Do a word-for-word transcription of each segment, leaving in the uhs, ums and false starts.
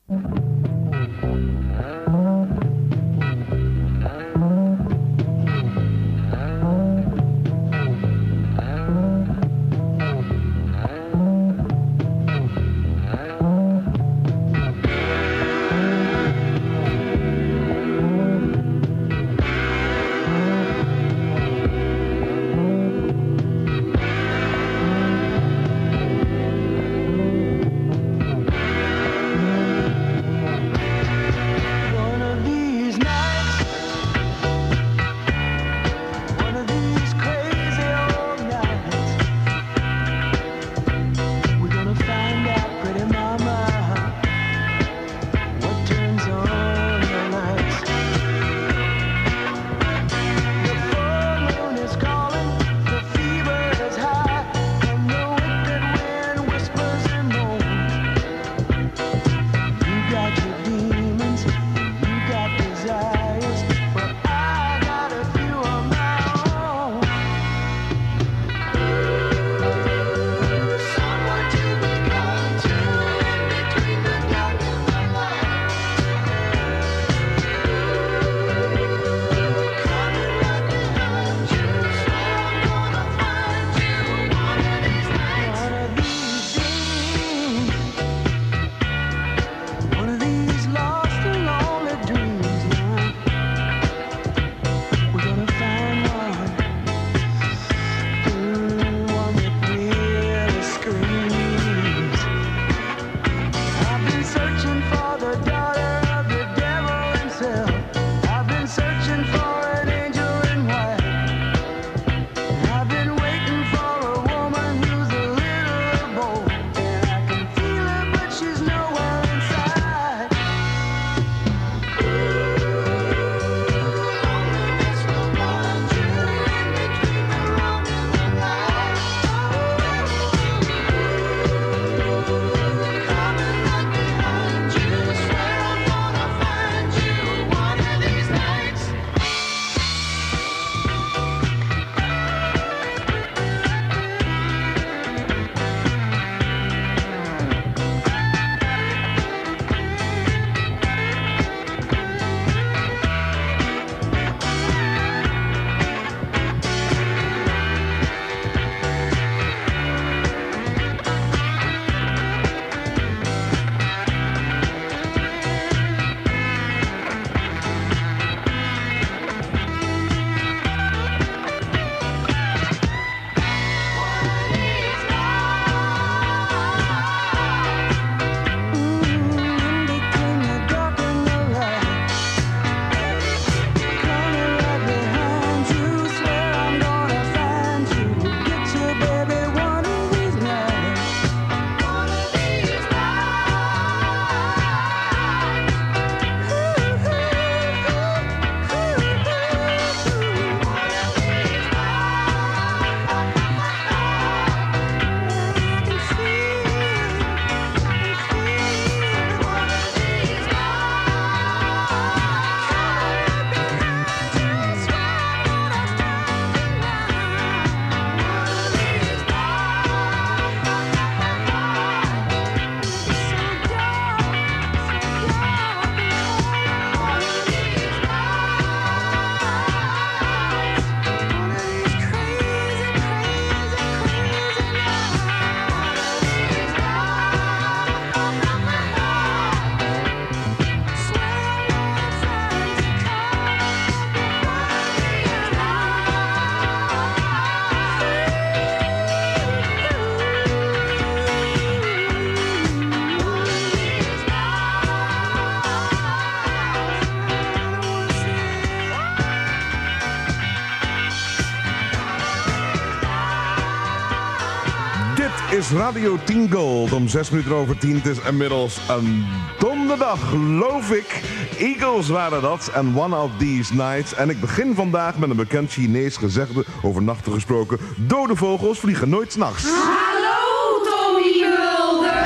is Radio tien Gold. Om zes minuten over tien. Het is inmiddels een donderdag, geloof ik. Eagles waren dat. En One of These Nights. En ik begin vandaag met een bekend Chinees gezegde, over nachten gesproken. Dode vogels vliegen nooit 's nachts. Hallo, Tommy Mulder.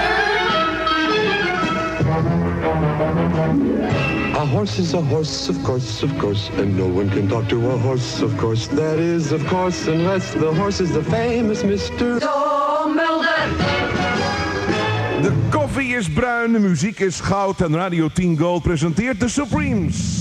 A horse is a horse, of course, of course. And no one can talk to a horse, of course. That is, of course, unless the horse is the famous mister Tom Mulder. De koffie is bruin, de muziek is goud en Radio tien Gold presenteert de Supremes.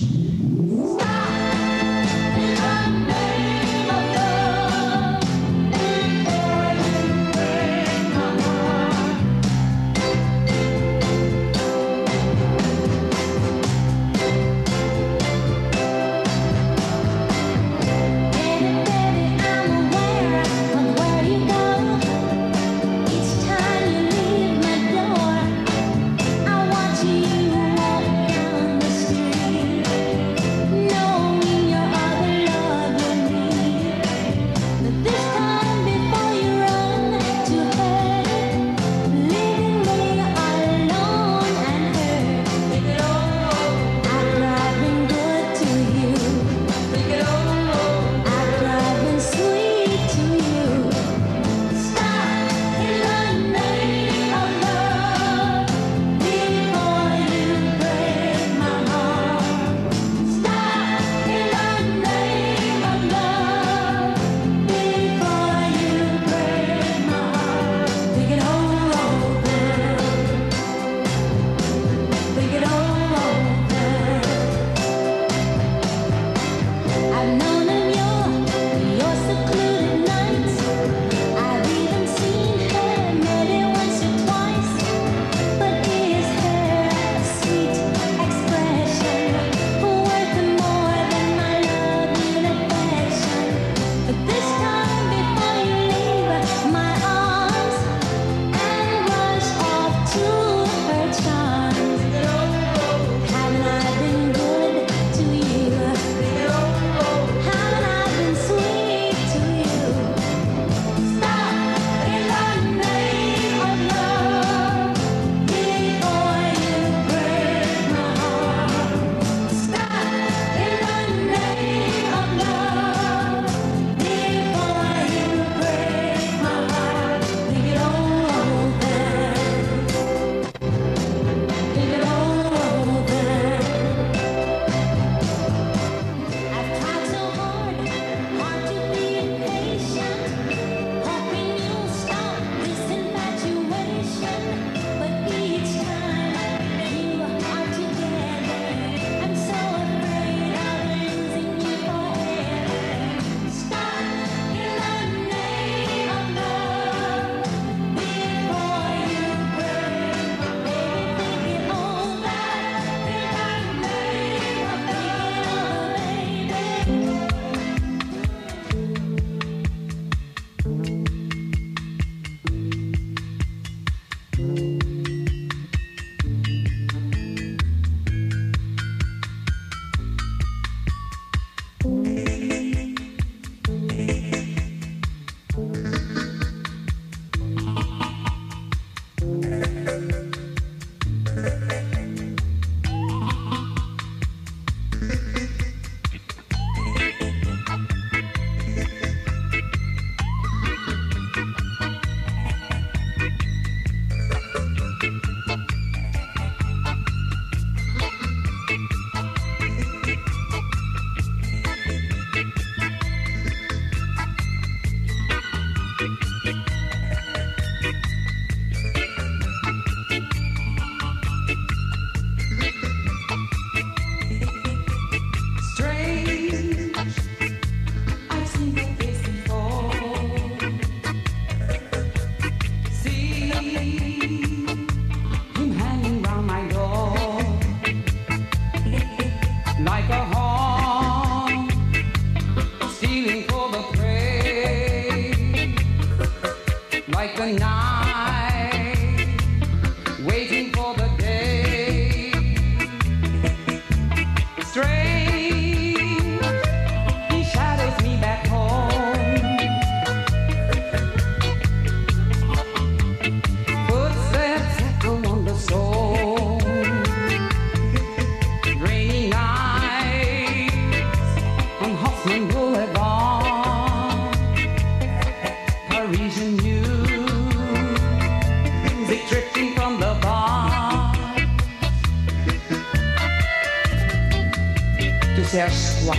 cherche soi.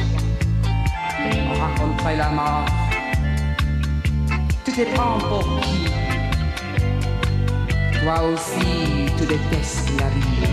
On raconterait la mort. Tu te prends pour qui? Toi aussi, tu détestes la vie.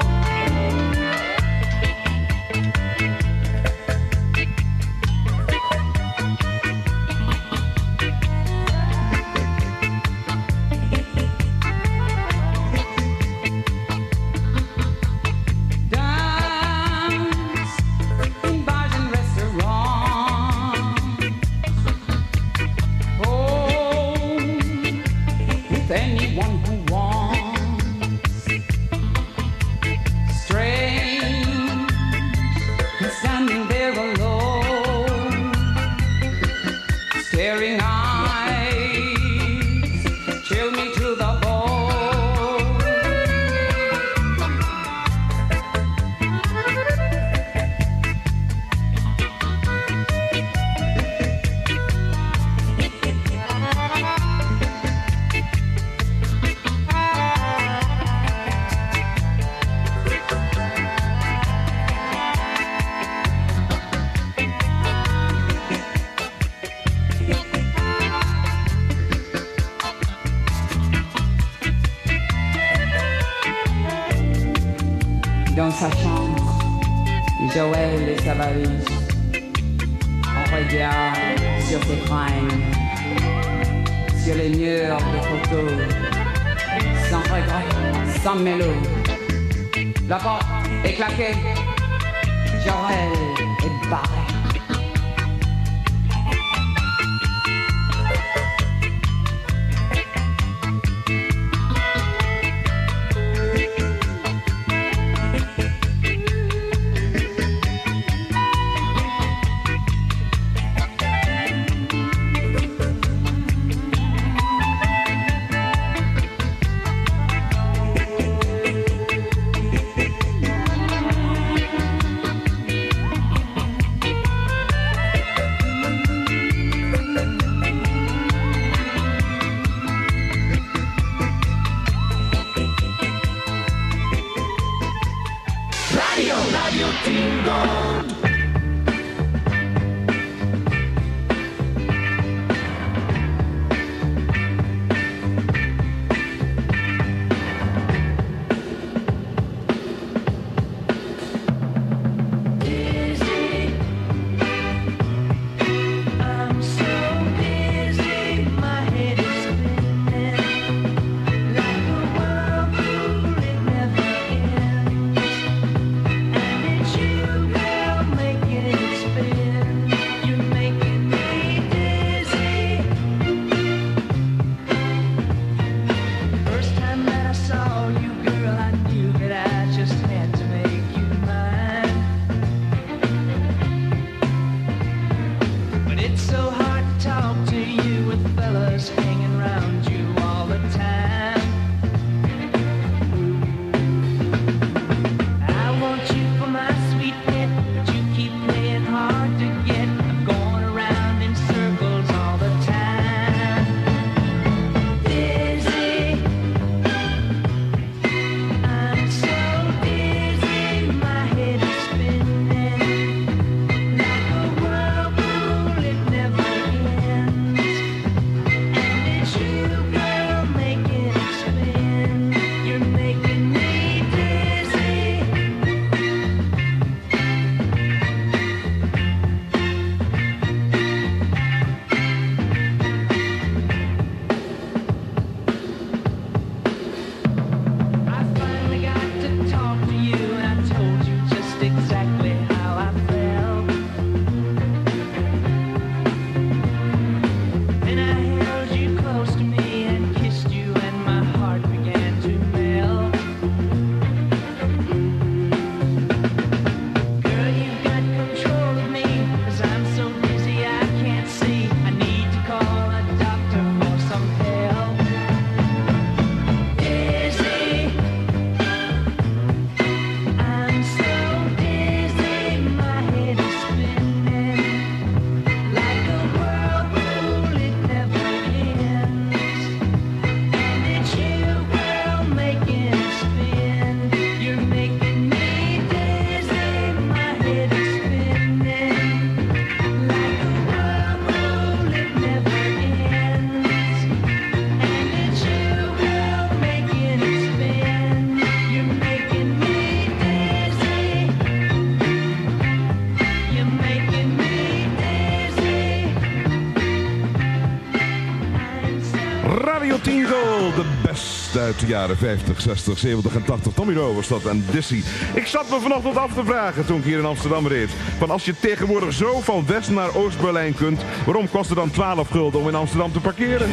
Dans sa chambre, Joël et sa valise, on regarde sur ses fringues, sur les murs de photos, sans regret, sans mélo. La porte est claquée, Joël est barré. And it's you, girl, artiest uit de jaren vijftig, zestig, zeventig en tachtig. Tommy Rowe was dat en Dizzy. Ik zat me vanochtend af te vragen toen ik hier in Amsterdam reed. Van als je tegenwoordig zo van West naar Oost-Berlijn kunt, waarom kost het dan twaalf gulden om in Amsterdam te parkeren?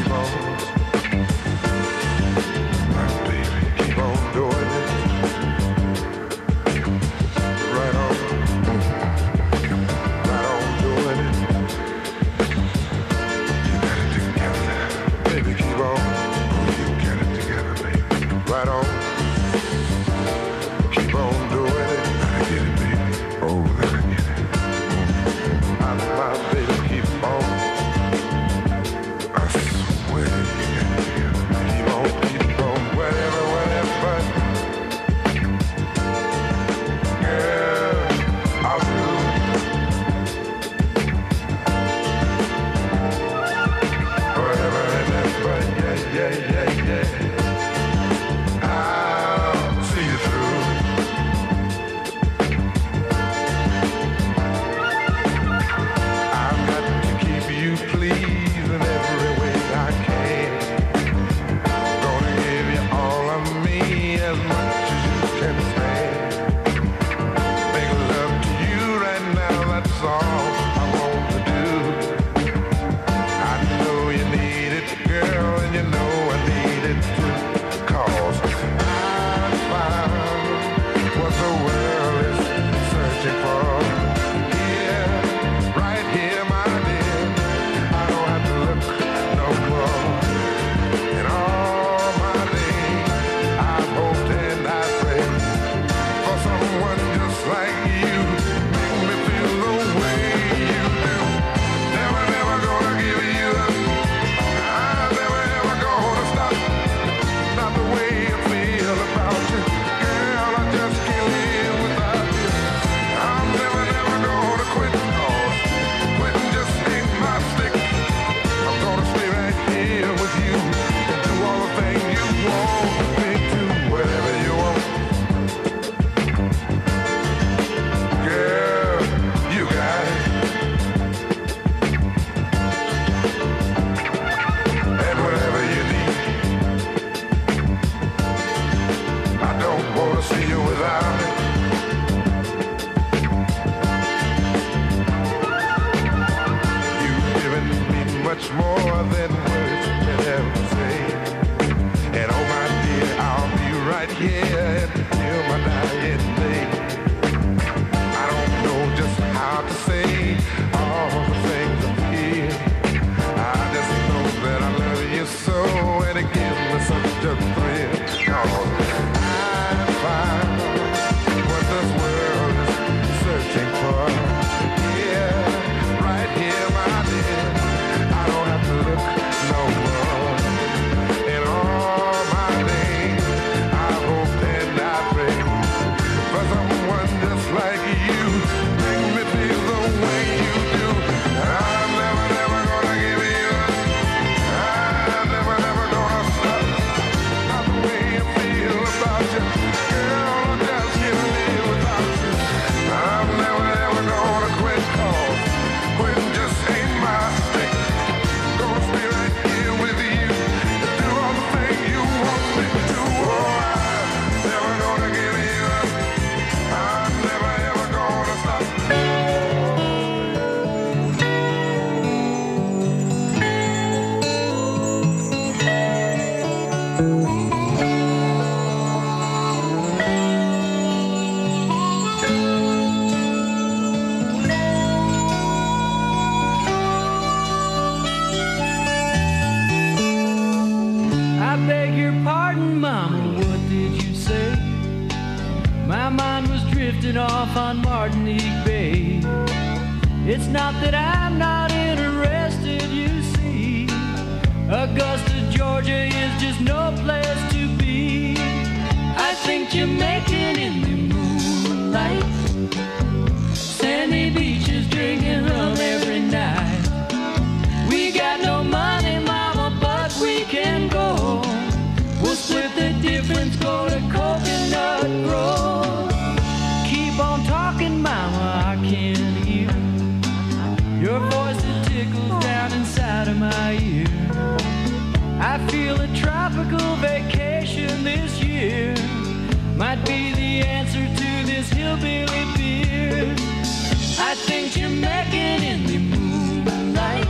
Off on Martinique Bay. It's not that I'm not interested, you see. Augusta, Georgia is just no place to be. I think Jamaican in the moonlight, sandy beaches drinking rum every night. We got no money, mama, but we can go. We'll split the difference, go to Coconut Grove. On talking, mama, I can hear your voice that tickles down inside of my ear. I feel a tropical vacation might be the answer to this hillbilly beer. I think Jamaican in the moonlight,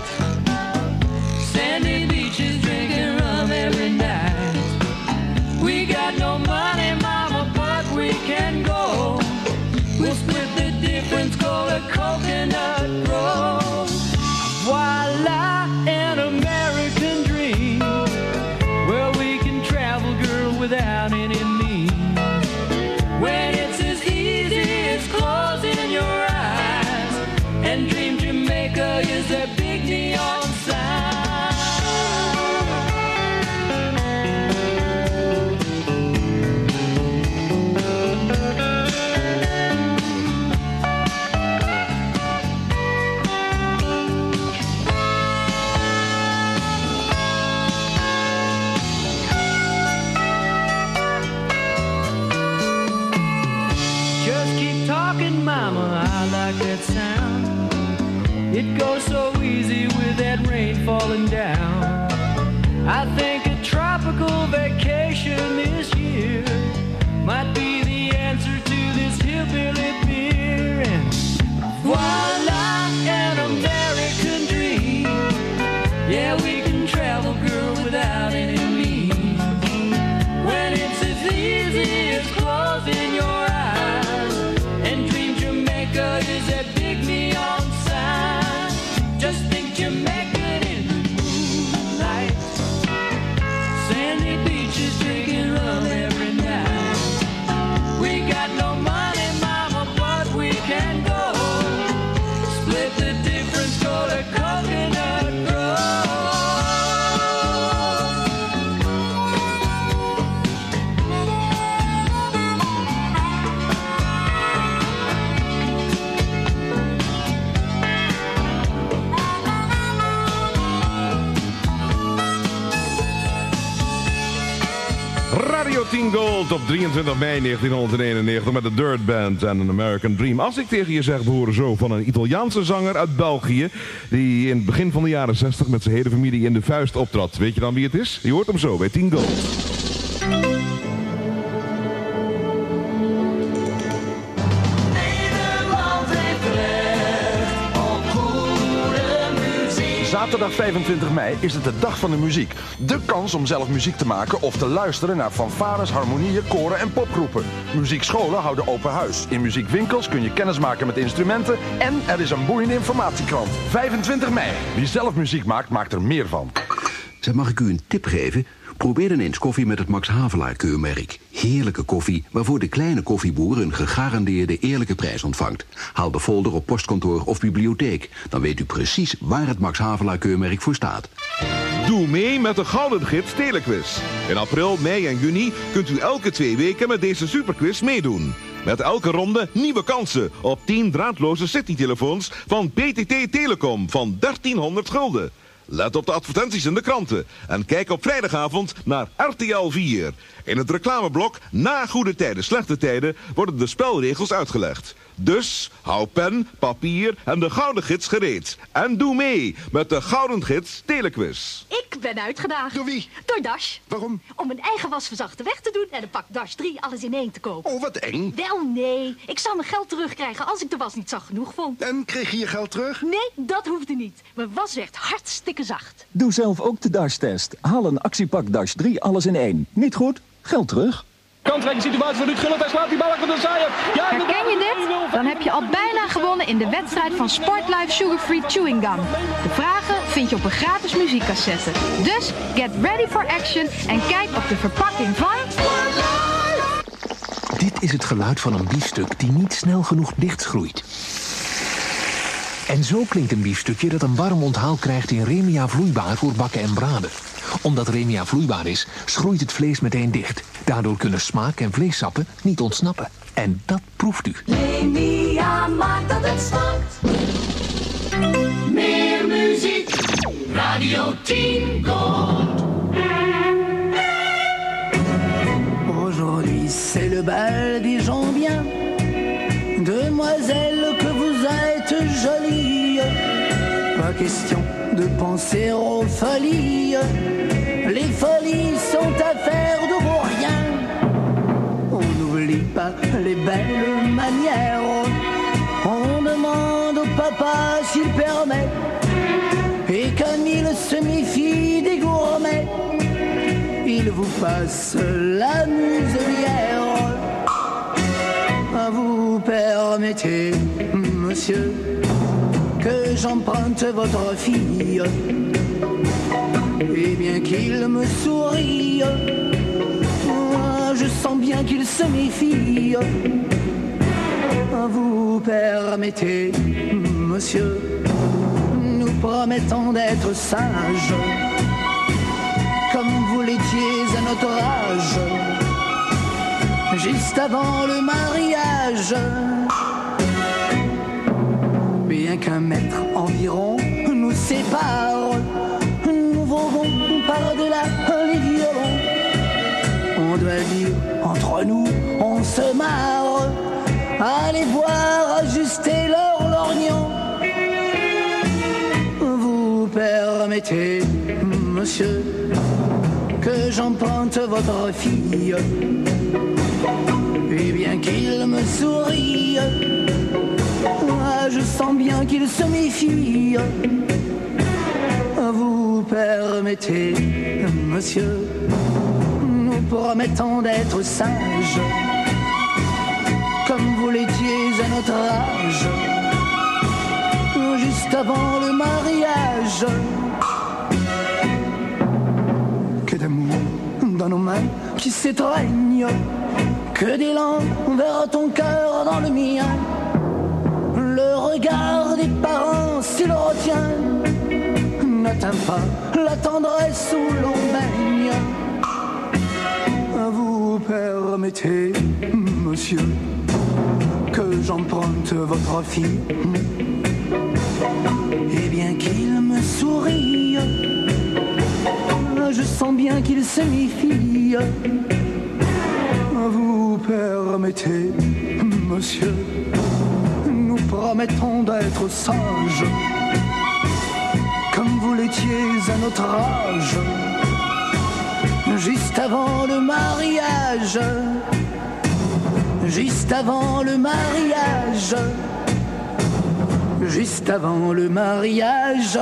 sandy beaches drinking rum every night. We got no money, mama, but we can go. We'll split the difference, call it Coconut Grove. Voila, an American dream, where we can travel, girl, without any means. When it's as easy as closing your eyes and dream Jamaica is that big neon sign. Mama, I like that sound. It goes so easy with that rain falling down. I think a tropical vacation this year might be the answer to this hillbilly beer. And voila, an American dream. Yeah, we can travel, girl, without any means. When it's as easy as closing your eyes and dream Jamaica is that big neon sign. Just think Jamaican in the moonlight, sandy beaches drinking rum every night. We got no money, mama, but we can go. Split the difference, go to Coconut Grove. Radio tien Gold op drieëntwintig mei negentienhonderdeenennegentig met de Dirt Band en een American Dream. Als ik tegen je zeg, we horen zo van een Italiaanse zanger uit België, die in het begin van de jaren zestig met zijn hele familie in de Vuist optrad. Weet je dan wie het is? Je hoort hem zo bij tien Gold. Zaterdag vijfentwintig mei is het de dag van de muziek. De kans om zelf muziek te maken of te luisteren naar fanfares, harmonieën, koren en popgroepen. Muziekscholen houden open huis. In muziekwinkels kun je kennis maken met instrumenten en er is een boeiende informatiekrant. vijfentwintig mei. Wie zelf muziek maakt, maakt er meer van. Zeg, mag ik u een tip geven? Probeer dan eens koffie met het Max Havelaar keurmerk. Heerlijke koffie, waarvoor de kleine koffieboer een gegarandeerde eerlijke prijs ontvangt. Haal de folder op postkantoor of bibliotheek. Dan weet u precies waar het Max Havelaar keurmerk voor staat. Doe mee met de Gouden Gids Telequiz. In april, mei en juni kunt u elke twee weken met deze superquiz meedoen. Met elke ronde nieuwe kansen op tien draadloze citytelefoons van P T T Telecom van dertienhonderd gulden. Let op de advertenties in de kranten en kijk op vrijdagavond naar R T L vier. In het reclameblok Na Goede Tijden, Slechte Tijden worden de spelregels uitgelegd. Dus hou pen, papier en de Gouden Gids gereed. En doe mee met de Gouden Gids Telequiz. Ik ben uitgedaagd. Door wie? Door Dash. Waarom? Om een eigen wasverzachter weg te doen en een pak Dash drie alles in één te kopen. Oh, wat eng. Wel, nee. Ik zou mijn geld terugkrijgen als ik de was niet zacht genoeg vond. En kreeg je je geld terug? Nee, dat hoefde niet. Mijn was werd hartstikke zacht. Doe zelf ook de Dash-test. Haal een actiepak Dash drie alles in één. Niet goed? Geld terug. Kansrijke situatie voor Ruud Gullit. Hij slaat die bal achter de zaaien. Ja, herken je dit? Dan heb je al bijna gewonnen in de wedstrijd van Sportlife Sugar Free Chewing Gum. De vragen vind je op een gratis muziekcassette. Dus get ready for action en kijk op de verpakking van Sportlife. Dit is het geluid van een biefstuk die niet snel genoeg dichtgroeit. En zo klinkt een biefstukje dat een warm onthaal krijgt in Remia vloeibaar voor bakken en braden. Omdat Remia vloeibaar is, schroeit het vlees meteen dicht. Daardoor kunnen smaak en vleessappen niet ontsnappen. En dat proeft u. Remia maakt dat het smaakt. Meer muziek. Radio tien Gold. Aujourd'hui c'est le bal des gens bien. Demoiselle que vous êtes jolie. Pas question de penser aux folies. Les folies sont affaires de vos rien. On oublie pas les belles manières. On demande au papa s'il permet, et comme il se méfie des gourmets, il vous passe la muselière. Vous permettez, monsieur, que j'emprunte votre fille, et bien qu'il me sourie, moi je sens bien qu'il se méfie. Vous permettez, monsieur, nous promettons d'être sages, comme vous l'étiez à notre âge, juste avant le mariage. Bien qu'un mètre environ nous sépare, nous volons par-delà les violons. On doit dire, entre nous, on se marre, allez voir ajuster leur lorgnon. Vous permettez, monsieur, que j'emprunte votre fille, et bien qu'il me sourie, moi je sens bien qu'il se méfie. Vous permettez, monsieur, nous promettons d'être sages, comme vous l'étiez à notre âge, juste avant le mariage. Que d'amour dans nos mains qui s'étreignent, que d'élan vers ton cœur dans le mien. Le regard des parents, s'il retient, n'atteint pas la tendresse où l'on baigne. Vous permettez, monsieur, que j'emprunte votre fille, et bien qu'il me sourie, je sens bien qu'il se méfie. Vous permettez, monsieur, nous promettons d'être sages, comme vous l'étiez à notre âge, juste avant le mariage, juste avant le mariage, juste avant le mariage.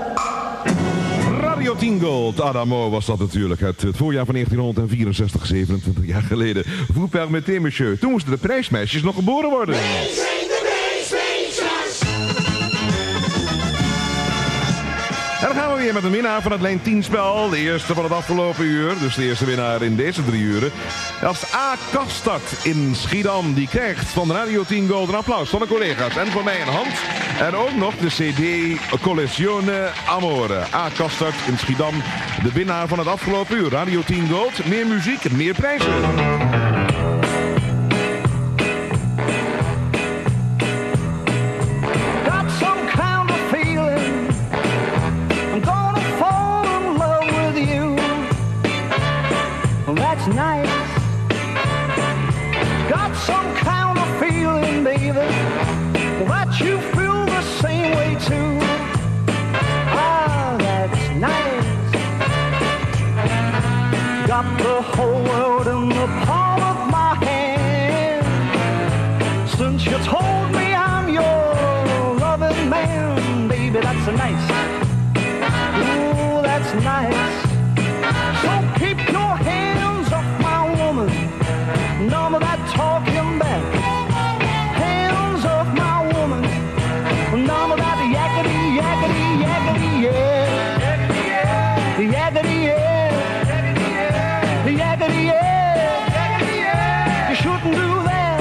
Radio tien Gold, Adamo was dat natuurlijk. Het, het voorjaar van negentien vierenzestig, zevenentwintig jaar geleden. Vous permettez, monsieur. Toen moesten de prijsmeisjes nog geboren worden. En dan gaan we weer met een winnaar van het Lijn tien spel. De eerste van het afgelopen uur. Dus de eerste winnaar in deze drie uren. Dat is A. Kastad in Schiedam. Die krijgt van Radio tien Gold een applaus van de collega's. En van mij een hand. En ook nog de C D Collezione Amore. A. Kastad in Schiedam. De winnaar van het afgelopen uur. Radio tien Gold. Meer muziek, meer prijzen. Nice. Got some kind of feeling, baby, that you feel the same way too. Ah, that's nice. Got the whole world in the palm of my hand. Since you told me I'm your loving man, baby, that's nice. Ooh, that's nice. So keep your hands off my woman. None of that talking back. Hands off my woman. None of that yakety, yakety, yakety, yeah. Yakety, yeah. Yakety, yeah. You shouldn't do that.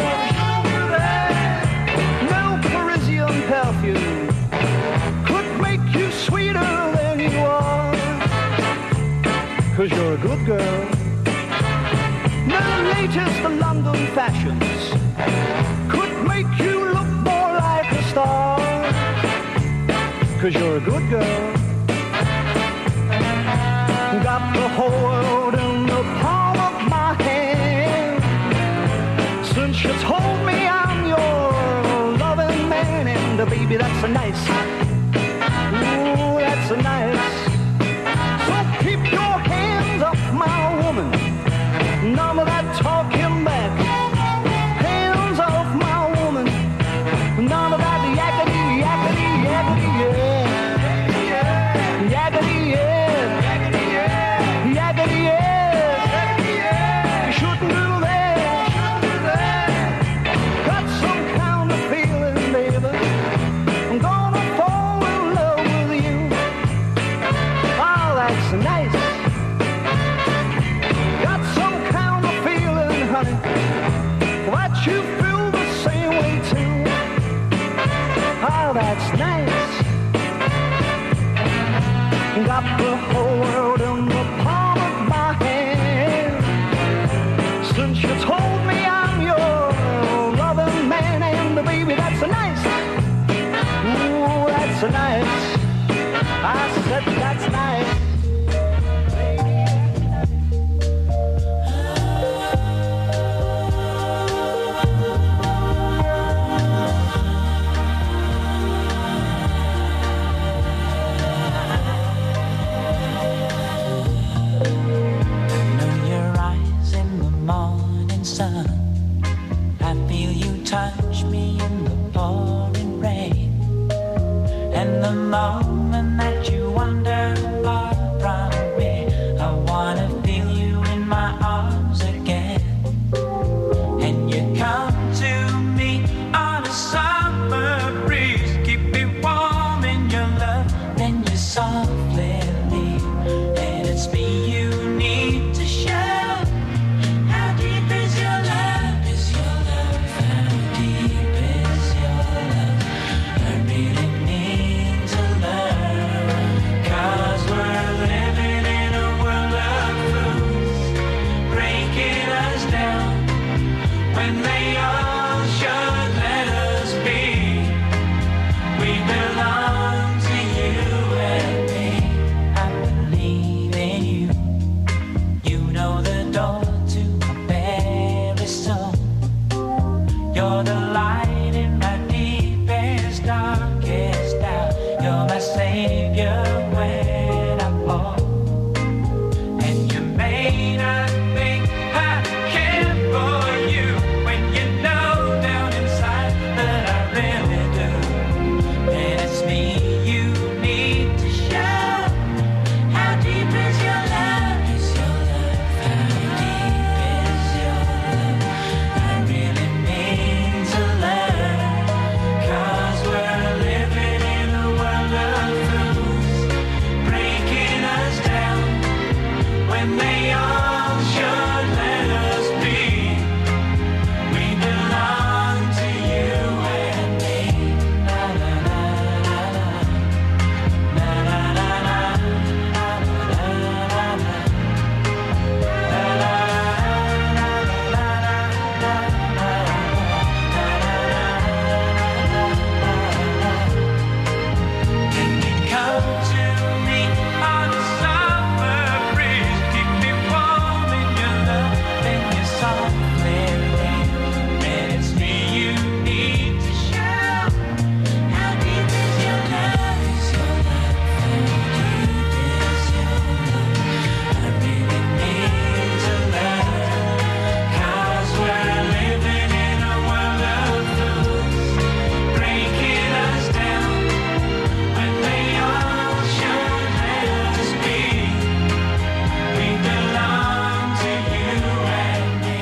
No Parisian perfume could make you sweeter than you are. 'Cause you're a good girl. The latest London fashions could make you look more like a star. 'Cause you're a good girl. Got the whole world in the palm of my hand. Since you told me I'm your loving man, and uh, baby, that's a nice. Ooh, that's a nice. So keep your hands off my woman. None of that talking back. got the whole world in the palm of my hand. Since you told me I'm your loving man, and baby, that's a nice. Ooh, that's a nice. I said that's nice. Touch me in the pouring rain, and the moment that you wander far from me, I wanna feel you in my arms again. And you come to me on a summer breeze, keep me warm in your love, then you softly leave, and it's me you need to show. How deep is your love? Is your love? Deep is your love. I really need to learn, 'cause we're living in a world of fools, breaking us down when they all should let us be. We belong to you and me. I believe in you. You know the door to my very soul. You're the light in my deepest, darkest doubt. You're my savior when I fall. And you may not think I care for you when you know down inside that I really do. And it's me you need to show. How deep is your love? Is your love? How deep is your love? I really need to learn, 'cause we're living in a world of fools, breaking us down when they all should let us be. We belong to you and me. Na na na na na. Na na na na. Na na na na. Na na Can you come to me on a summer breeze, keep me warm in your love, then you softly leave, and it's me you need to show. How deep is your love? Is your love? How deep is your love? I really need to learn, 'cause we're living in a world of fools, breaking us down when they all should let us be. We belong to you and me.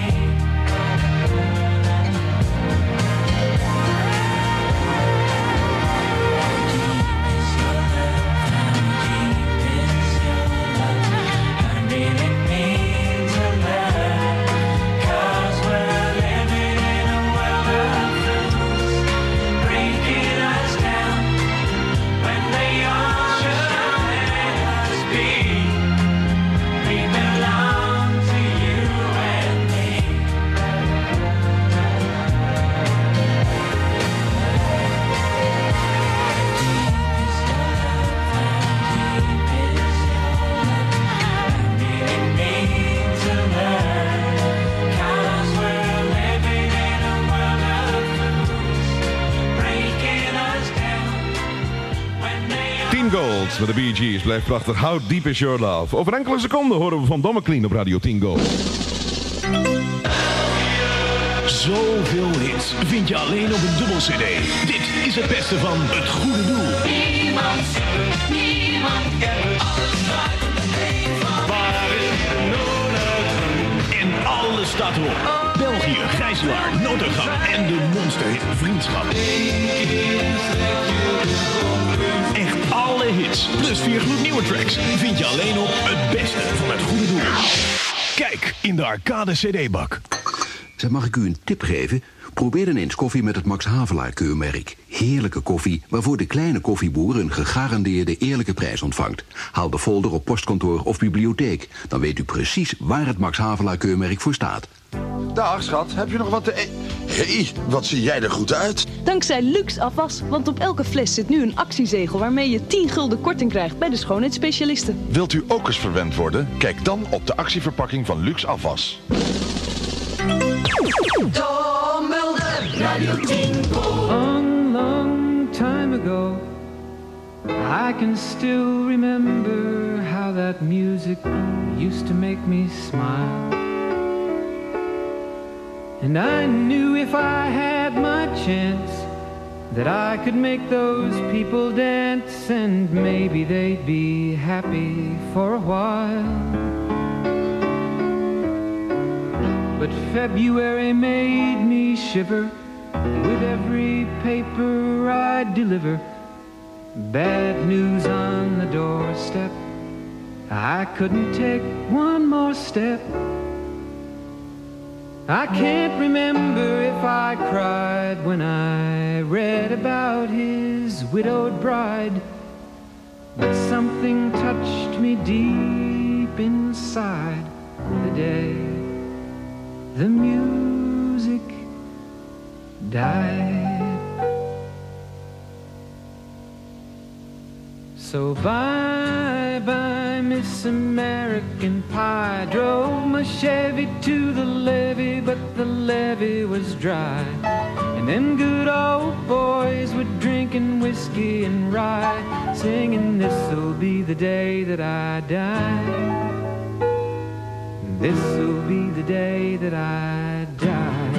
I really need to learn, 'cause we're living in a world of fools, breaking us down when they all should let us be. We belong to you and me. Teen Gold met de Bee Gees. Blijft prachtig. How deep is your love? Over enkele seconden horen we van Don McLean op Radio Teen Gold. Zoveel hits vind je alleen op een dubbel C D. Dit is het beste van Het Goede Doel. Niemand, niemand kent alles draait om de heen van. Waar is de nodige? En alles staat erop. België, Gijzelaar, Notergang en de monsterhit Vriendschap. Echt alle hits, plus vier gloednieuwe tracks, vind je alleen op Het Beste van Het Goede Doel. Kijk in de Arcade C D-bak. Zeg, mag ik u een tip geven? Probeer dan eens koffie met het Max Havelaar keurmerk. Heerlijke koffie waarvoor de kleine koffieboer een gegarandeerde eerlijke prijs ontvangt. Haal de folder op postkantoor of bibliotheek. Dan weet u precies waar het Max Havelaar keurmerk voor staat. Dag schat, heb je nog wat te... Hé, hey, wat zie jij er goed uit? Dankzij Lux Afwas, want op elke fles zit nu een actiezegel waarmee je tien gulden korting krijgt bij de schoonheidsspecialisten. Wilt u ook eens verwend worden? Kijk dan op de actieverpakking van Lux Afwas. Tom Mulder, Radio Tingo. Long, long time ago, I can still remember how that music used to make me smile. And I knew if I had my chance that I could make those people dance, and maybe they'd be happy for a while. But February made me shiver with every paper I deliver. Bad news on the doorstep, I couldn't take one more step. I can't remember if I cried when I read about his widowed bride, but something touched me deep inside the day the music died. So bye bye Miss American Pie. Drove my Chevy to the levee, but the levee was dry. And them good old boys were drinking whiskey and rye, singing this'll be the day that I die. This'll be the day that I die.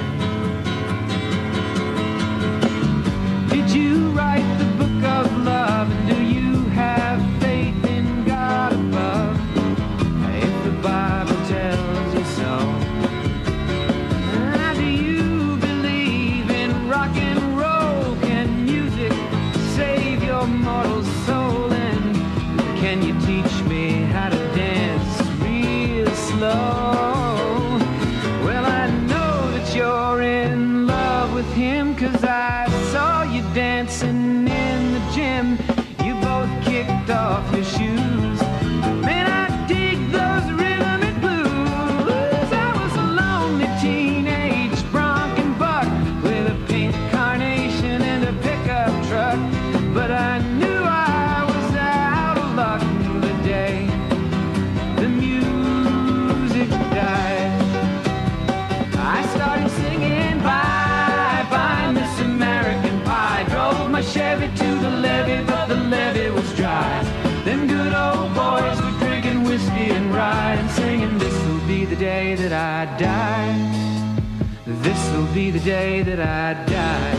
Did you write the book of love, and do you have faith in God above? If the Bible tells you so. Ah, do you believe in rock and roll? Can music save your mortal soul? And can you teach me how to dance real slow? Well, I know that you're in love with him, 'cause I saw you dancing in the gym. You both kicked off your shoes. Man, I dig those rhythm and blues. I was a lonely teenage bronc and buck with a pink carnation and a pickup truck, but I knew I was out of luck the day the music died. I started singing bye bye Miss American Pie. Drove my Chevy to the levee, but the levee was dry. Them good old boys were drinking whiskey and rye, and singing this'll be the day that I die. This'll be the day that I die.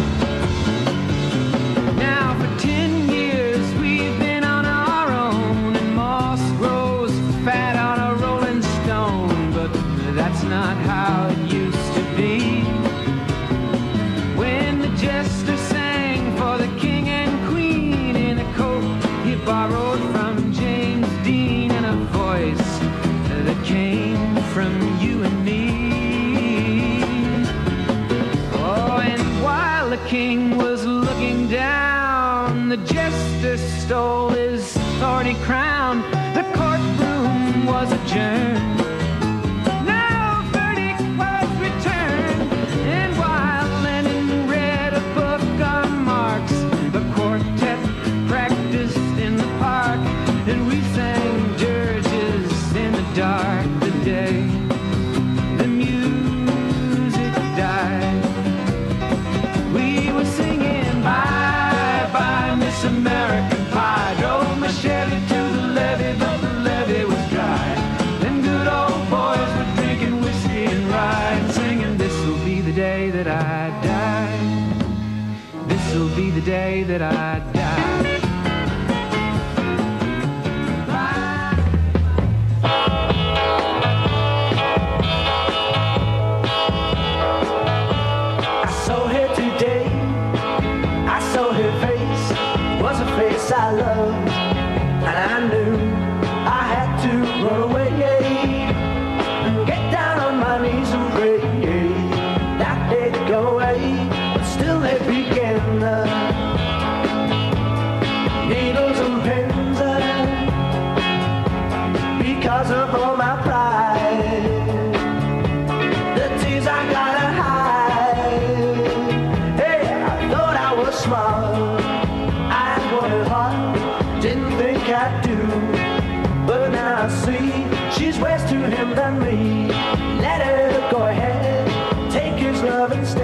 Now for ten years we've been on our own, and moss grows fat on a rolling stone, but that's not how it used to be. When the jester sang for the king and queen in a coat he borrowed from James Dean, and a voice that came from you and me. Oh, and while the king was looking down, the jester stole his thorny crown. The courtroom was adjourned. No verdict was returned. And while Lennon read a book on Marx, the quartet practiced in the park, and we sang dirges in the dark the day the music died. We were singing bye bye Miss American Pie. Drove my Chevy to the levee, but the levee was dry. Them good old boys were drinking whiskey and rye, and singing this'll be the day that I die. This'll be the day that I die. I saw her today, I saw her face, was a face I loved, and I knew I had to run away and get down on my knees and pray that they'd go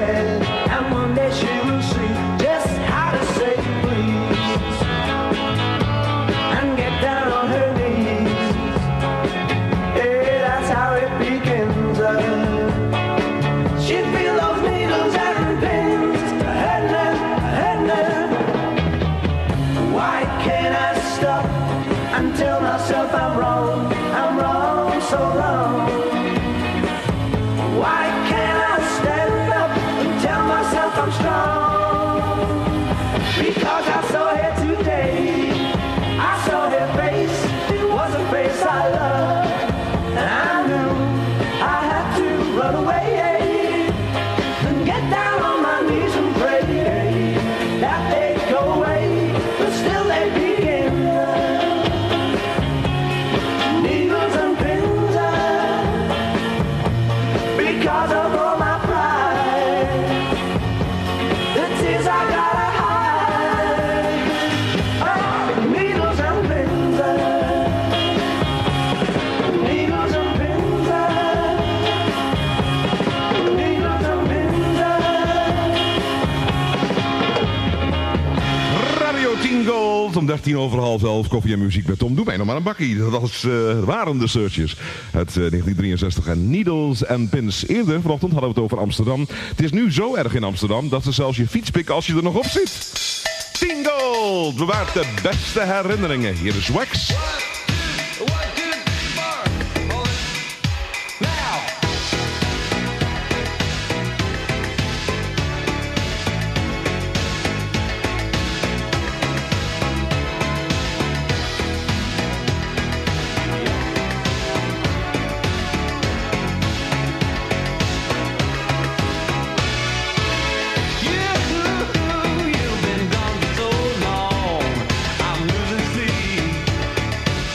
head, and one day she will see just how to say please, and get down on her knees. Yeah, that's how it begins. Uh, she feels those needles and pins, and then, and then. Why can't I stop and tell myself I'm wrong? I'm wrong, so wrong. Why can't I stand up and tell myself I'm strong? Because I saw her today, I saw her face, it was a face I loved, and I knew I had to run away and get down on my knees and pray that they'd go away, but still they begin. Needles and pins, because of all my pride, the tears I gotta hide. Oh, needles and pins, needles and pins, needles and pins. Radio tien Gold om dertien over half elf. Koffie en muziek met Tom. Doe mij nog maar een bakkie. Dat was, uh, waren de Searchers uit uh, negentien drieënzestig en Needles and Pins. Eerder vanochtend hadden we het over Amsterdam. Het is nu zo erg in Amsterdam dat ze zelfs je fiets pikken als je er nog op zit. tien Gold bewaart de beste herinneringen. Hier is Wax. You've been gone for so long, I'm losing sleep.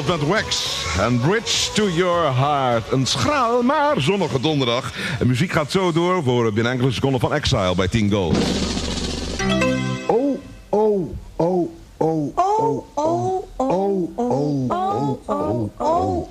met Wax en Bridge to Your Heart. Een schraal, maar zonnige donderdag. De muziek gaat zo door voor binnen enkele seconden van Exile bij tien Gold. Oh, oh, oh, oh, oh, oh, oh, oh, oh, oh, oh,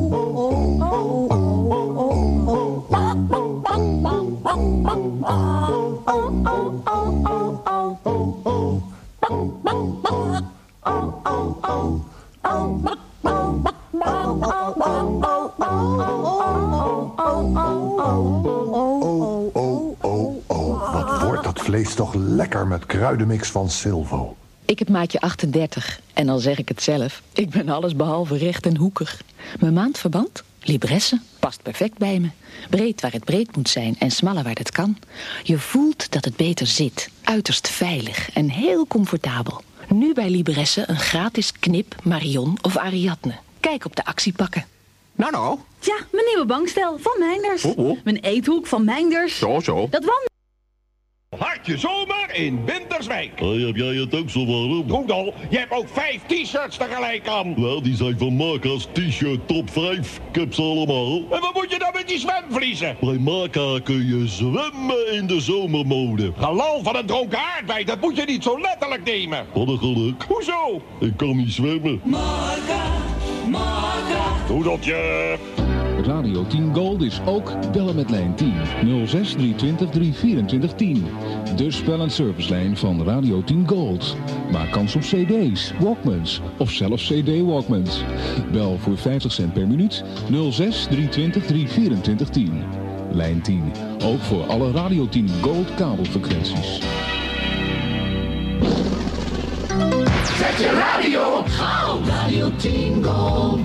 Wat wordt dat vlees toch lekker met kruidenmix van Silvo. Ik heb maatje achtendertig en dan zeg ik het zelf. Ik ben alles behalve recht en hoekig. Mijn maandverband? Libresse. Past perfect bij me. Breed waar het breed moet zijn en smaller waar het kan. Je voelt dat het beter zit. Uiterst veilig en heel comfortabel. Nu bij Libresse een gratis knip, Marion of Ariadne. Kijk op de actiepakken. Nou nou. Ja, mijn nieuwe bankstel van Mijnders. Oh, oh. Mijn eethoek van Mijnders. Zo, zo. Dat wand... Hartje zomer in Winterswijk. Hey, heb jij het ook zo warm? Goedel, je hebt ook vijf t-shirts tegelijk aan. Wel, die zijn van Maka's t-shirt top vijf. Ik heb ze allemaal. En wat moet je dan met die zwemvliezen? Bij Maka kun je zwemmen in de zomermode. Gelal van een dronken aardbei, dat moet je niet zo letterlijk nemen. Wat een geluk. Hoezo? Ik kan niet zwemmen. Maka, Maka. Doedeltje. Radio tien Gold is ook bellen met lijn tien. nul zes drie twintig drie vierentwintig tien. De spel- en servicelijn van Radio tien Gold. Maak kans op cd's, walkmans of zelfs cd-walkmans. Bel voor vijftig cent per minuut nul zes drie twintig drie vierentwintig tien. Lijn tien, ook voor alle Radio tien Gold kabelfrequenties. Zet je radio op gauw. Radio tien Gold.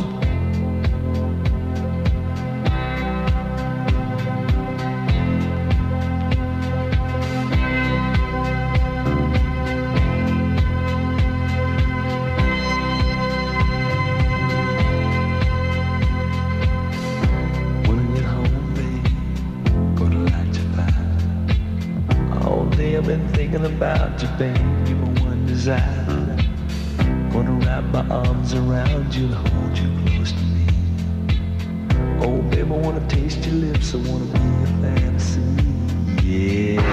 I've been thinking about you, babe, you're my one desire. Gonna wrap my arms around you and hold you close to me. Oh, babe, I wanna taste your lips, I wanna be a fantasy, yeah.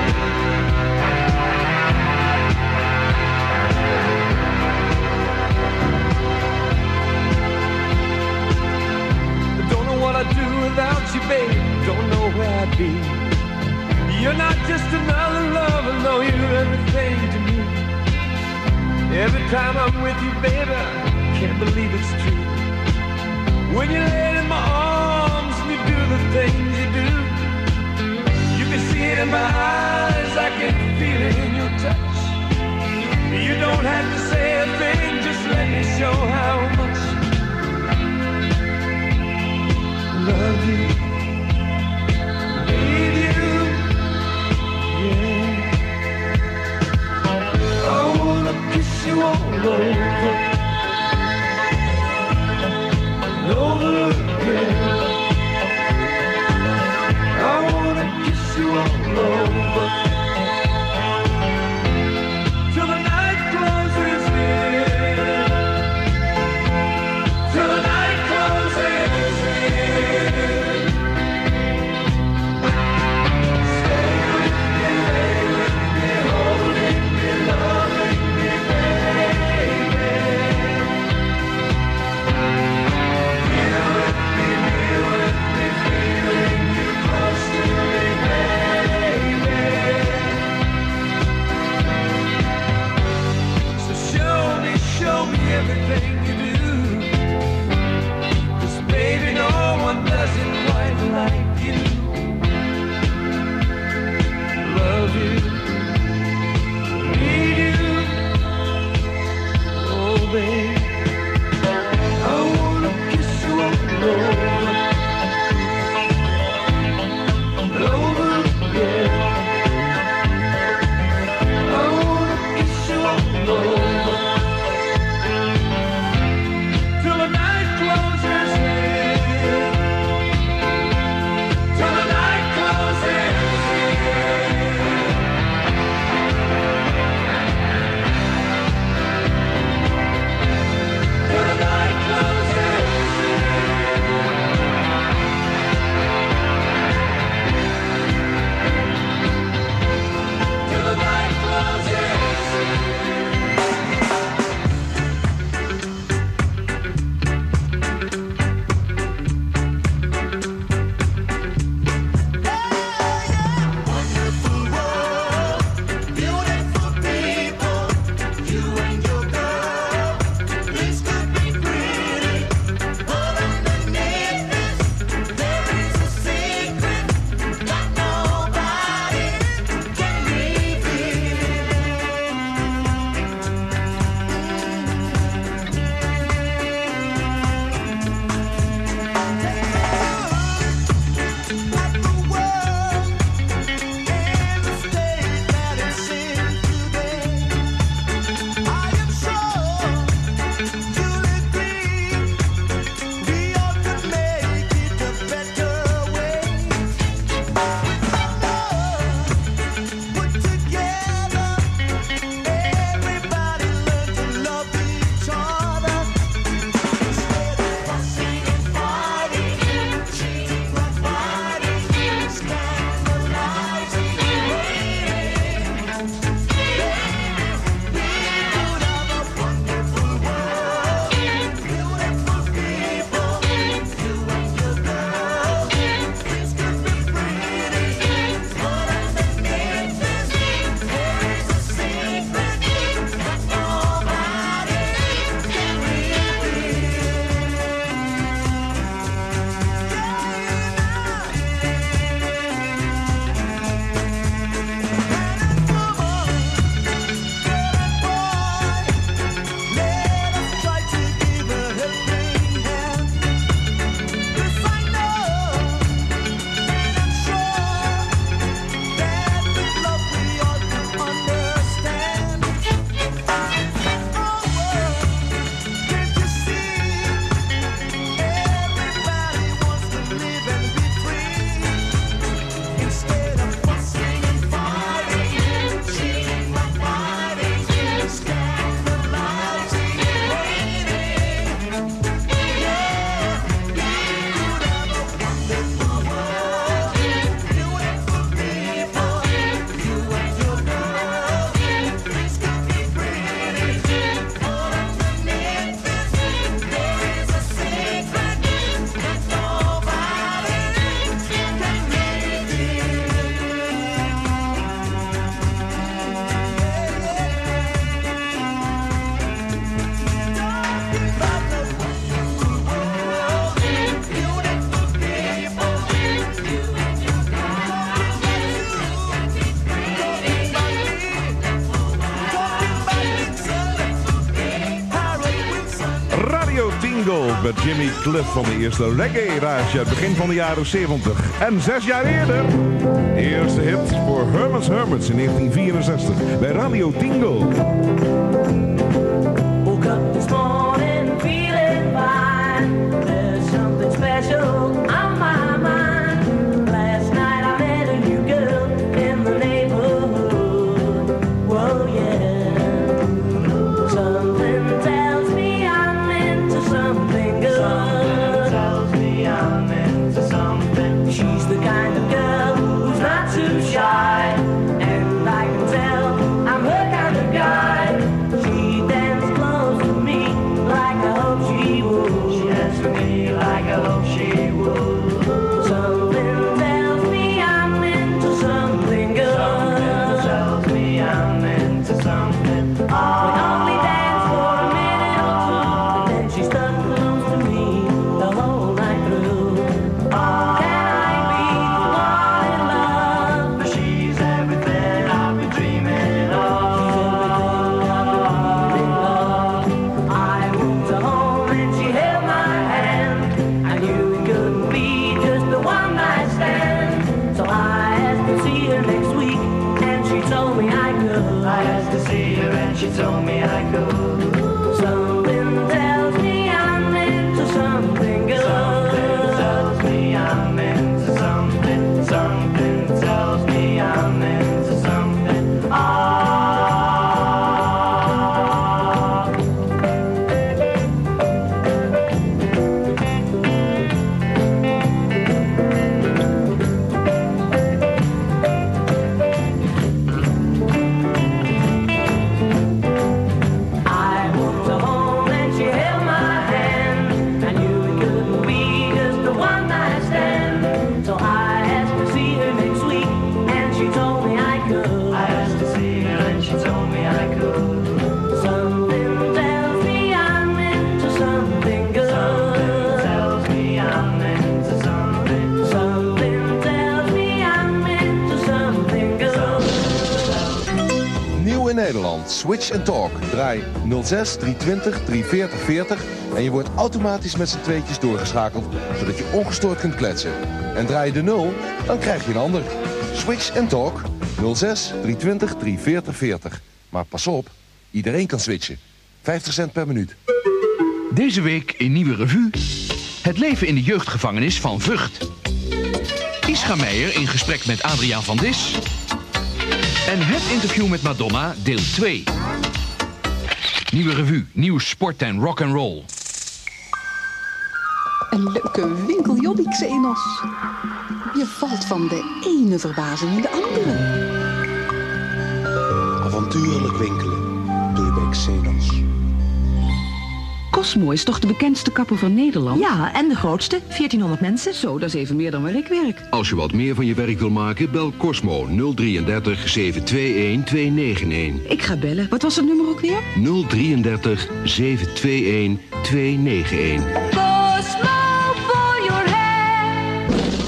Don't know what I'd do without you, babe. Don't know where I'd be. You're not just another lover, no, you're everything to me. Every time I'm with you, baby, I can't believe it's true. When you're laid in my arms and you do the things you do, you can see it in my eyes, I can feel it in your touch. You don't have to say a thing, just let me show how much I love you, need you. I wanna kiss you all over, over again. I wanna kiss you all over, till the night closes in, till the night closes in. Stay with me, lay with me, holding me, loving me, baby. Here with me, here with me, feeling you close to me, baby. Gold met Jimmy Cliff van de eerste reggae-rage uit begin van de jaren zeventig. En zes jaar eerder, de eerste hit voor Herman's Hermits in negentien vierenzestig bij Radio tien Gold. Woke up this morning feeling fine. There's something special on my mind. Last night I met a new girl in the neighborhood. Whoa, yeah. Something tells me I'm into something good. Something tells me I'm into something. She's the kind of girl who's not too shy. And I can tell I'm her kind of guy. She danced close to me like I hope she would. She danced to me like I hope she would. Something tells me I'm into something good. Something tells me I'm into something. We only danced for a minute or two, and then she stuck close to me the whole night through. Can I be the one in love? But she's everything I've been dreaming of. I moved her home and she held my hand. I knew it couldn't be just a one night stand. So I asked to see her next week and she told me I could. I asked to see her and she told me I could. Something tells me I'm into something good. Something tells me I'm into something. Something tells me I'm into something. Ah. I walked her home and she held my hand. I knew it couldn't be just a one night stand. So I asked to see her next week and she told me I could. I asked to see her and she told me I could. Something tells me I'm into something good. Something tells me I'm into something. Something tells me I'm into something good. Nieuw in Nederland, Switch and Talk. Draai nul zes drie twintig drie veertig veertig en je wordt automatisch met z'n tweetjes doorgeschakeld, zodat je ongestoord kunt kletsen. En draai je de nul, dan krijg je een ander. Switch and Talk nul zes drie twintig drie veertig veertig. Maar pas op, iedereen kan switchen. vijftig cent per minuut. Deze week in Nieuwe Revue. Het leven in de jeugdgevangenis van Vught. Ischa Meijer in gesprek met Adriaan van Dis. En het interview met Madonna, deel twee. Nieuwe Revue, nieuws, sport en rock'n'roll. Een leuke winkeljobbie, Xenos. Je valt van de ene verbazing in de andere. Avontuurlijk winkelen doe je bij Xenos. Cosmo is toch de bekendste kapper van Nederland? Ja, en de grootste. veertienhonderd mensen. Zo, dat is even meer dan waar ik werk. Als je wat meer van je werk wil maken, bel Cosmo nul drieëndertig zeven twee een twee negen een. Ik ga bellen. Wat was het nummer ook weer? nul drieëndertig zeven twee een twee negen een. Cosmo for your hair.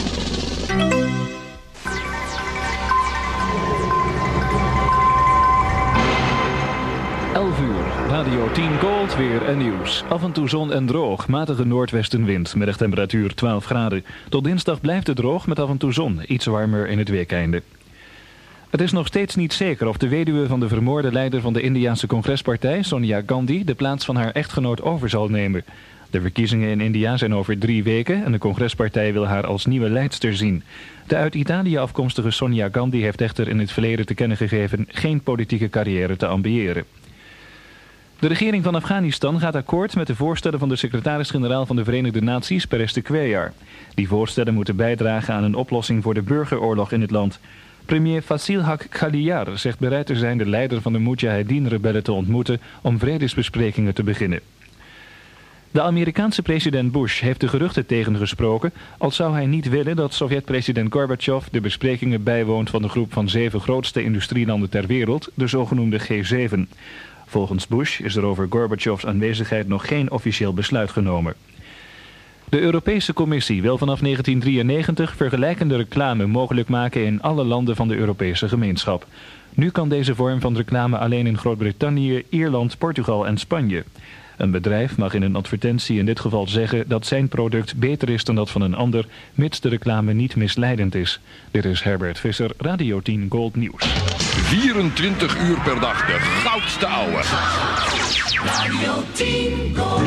elf uur, Radio tien Gold, weer en nieuws. Af en toe zon en droog, matige noordwestenwind, middagtemperatuur twaalf graden. Tot dinsdag blijft het droog met af en toe zon, iets warmer in het weekeinde. Het is nog steeds niet zeker of de weduwe van de vermoorde leider van de Indiase Congrespartij, Sonia Gandhi, de plaats van haar echtgenoot over zal nemen. De verkiezingen in India zijn over drie weken en de Congrespartij wil haar als nieuwe leidster zien. De uit Italië afkomstige Sonia Gandhi heeft echter in het verleden te kennen gegeven geen politieke carrière te ambiëren. De regering van Afghanistan gaat akkoord met de voorstellen van de secretaris-generaal van de Verenigde Naties, Perez de Cuellar. Die voorstellen moeten bijdragen aan een oplossing voor de burgeroorlog in het land. Premier Fasil Haq Khaliyar zegt bereid te zijn de leider van de Mujahedin-rebellen te ontmoeten om vredesbesprekingen te beginnen. De Amerikaanse president Bush heeft de geruchten tegengesproken, als zou hij niet willen dat Sovjet-president Gorbachev de besprekingen bijwoont van de groep van zeven grootste industrielanden ter wereld, de zogenoemde G zeven. Volgens Bush is er over Gorbachevs aanwezigheid nog geen officieel besluit genomen. De Europese Commissie wil vanaf negentien drieënnegentig vergelijkende reclame mogelijk maken in alle landen van de Europese gemeenschap. Nu kan deze vorm van reclame alleen in Groot-Brittannië, Ierland, Portugal en Spanje. Een bedrijf mag in een advertentie in dit geval zeggen dat zijn product beter is dan dat van een ander, mits de reclame niet misleidend is. Dit is Herbert Visser, Radio tien Gold Nieuws. vierentwintig uur per dag, de goudste ouwe. Radio tien Gold.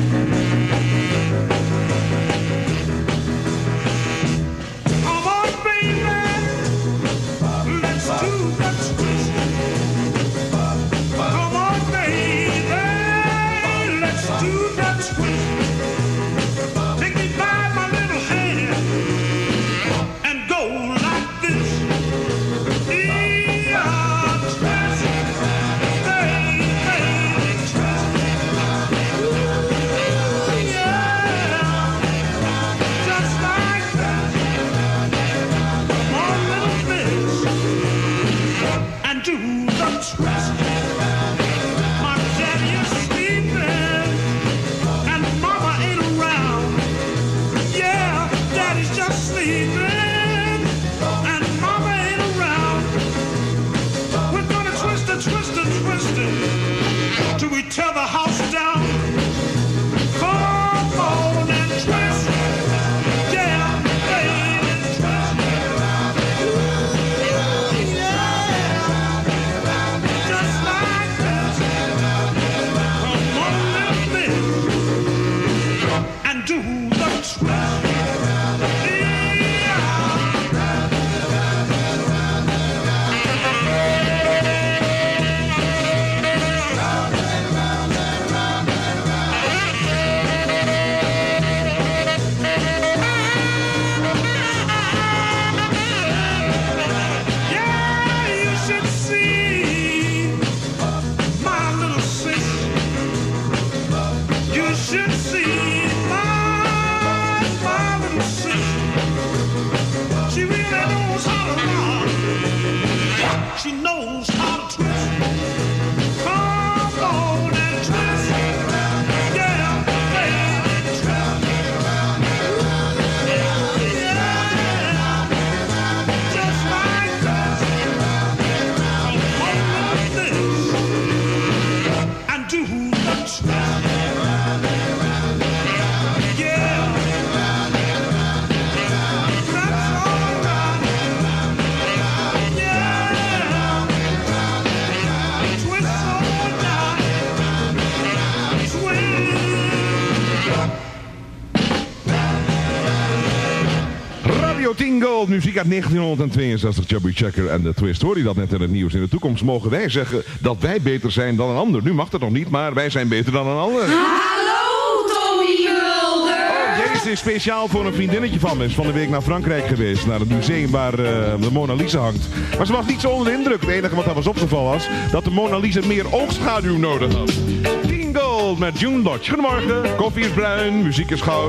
tien Gold, muziek uit negentienhonderdtweeënzestig, Chubby Checker en The Twist. Hoor je dat net in het nieuws? In de toekomst mogen wij zeggen dat wij beter zijn dan een ander. Nu mag dat nog niet, maar wij zijn beter dan een ander. Hallo, Tommy Mulder! Oh, deze is speciaal voor een vriendinnetje van me. Is van de week naar Frankrijk geweest, naar het museum waar uh, de Mona Lisa hangt. Maar ze was niet zo onder de indruk. Het enige wat haar was opgevallen was dat de Mona Lisa meer oogschaduw nodig had. tien Gold met June Lodge. Goedemorgen, koffie is bruin, muziek is goud.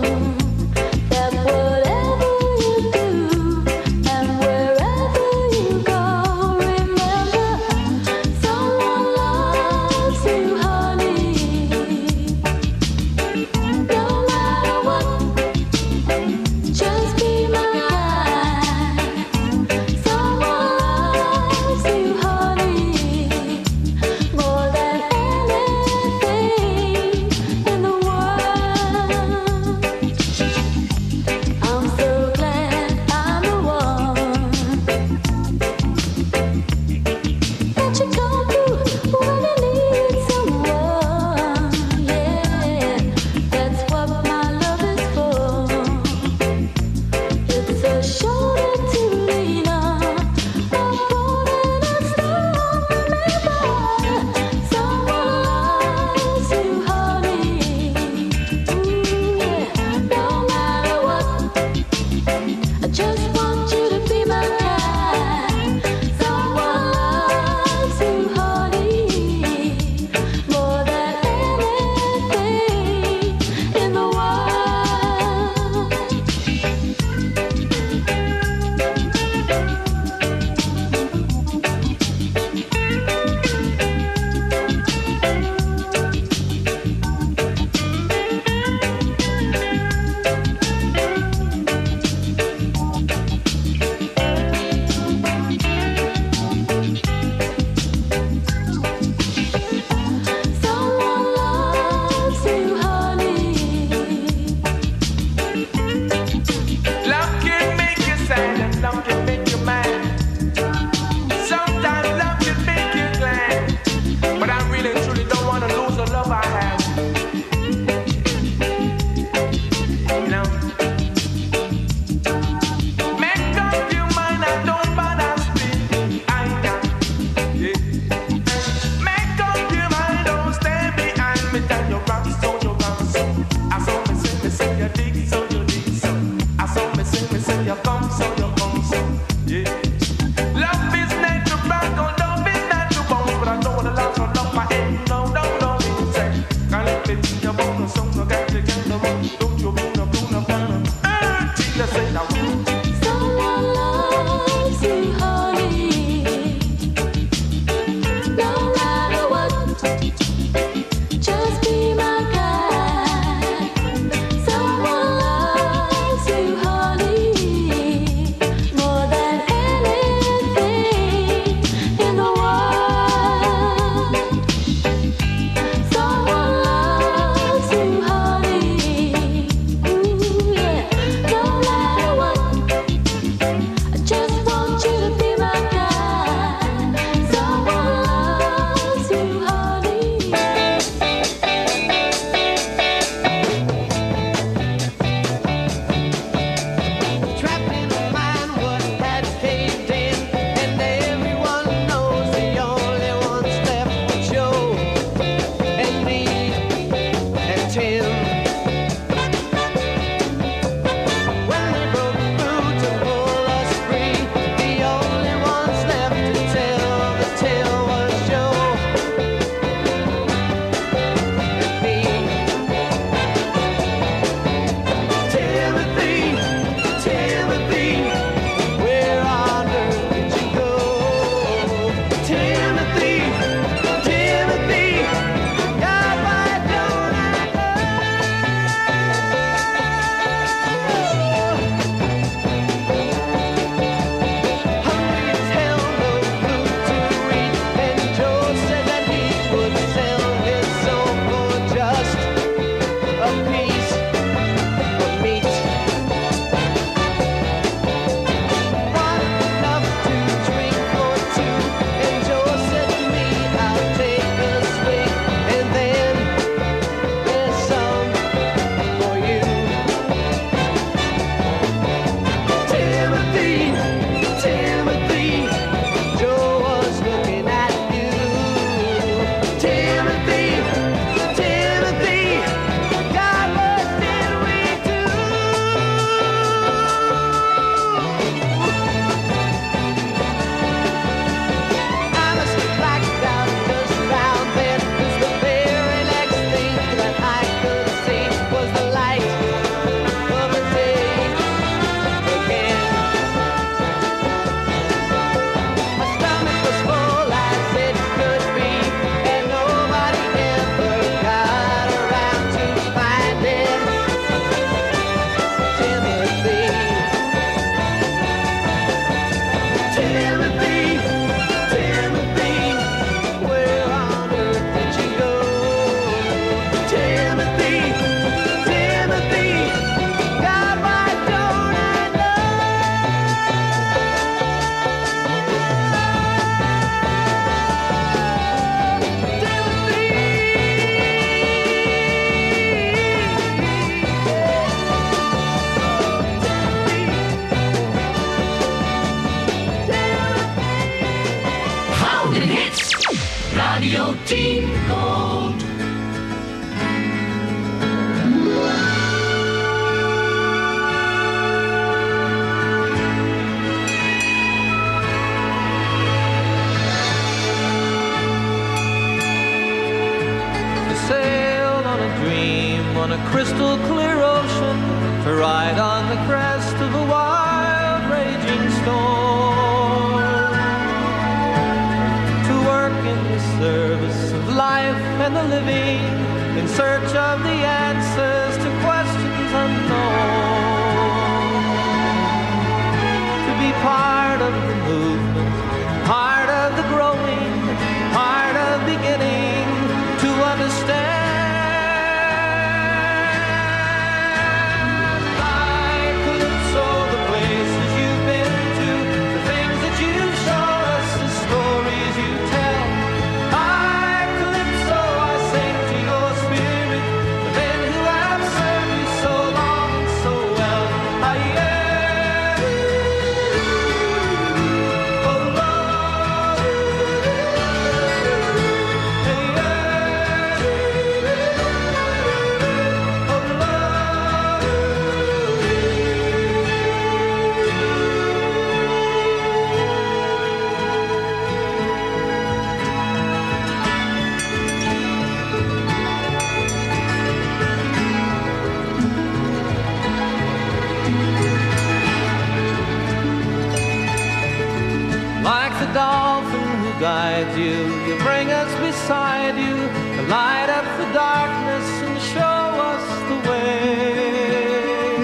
Wherever you Radio tien Gold. Sailed on a dream on a crystal clear ocean, to ride on the crest of a wild raging storm, to work in the service of life and the living, in search of the answers to questions unknown, to be part of the movement, part of the growing, part of beginning to understand. Oh guides you. You bring us beside you, to light up the darkness and show us the way.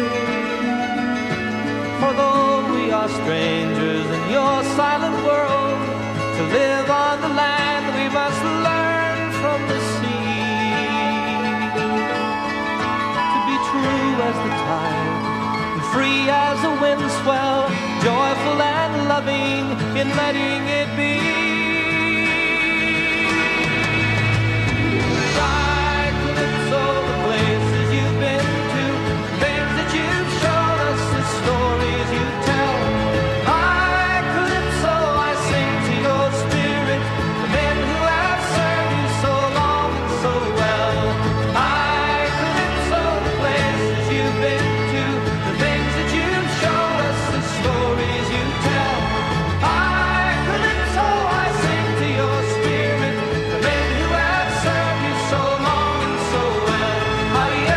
For though we are strangers in your silent world, to live on the land we must learn from the sea. To be true as the tide, and free as a wind swell, joyful and loving in letting it be. Like Calypso, the places you've been to, things that you've shown us, the stories you tell. Like Calypso, I sing to your spirit, the men who have served you so long and so well. Like Calypso, the places you've been to, the things that you've shown us, the stories you tell. Like Calypso, I sing to your spirit, the men who have served you so long and so well. Aye-oh,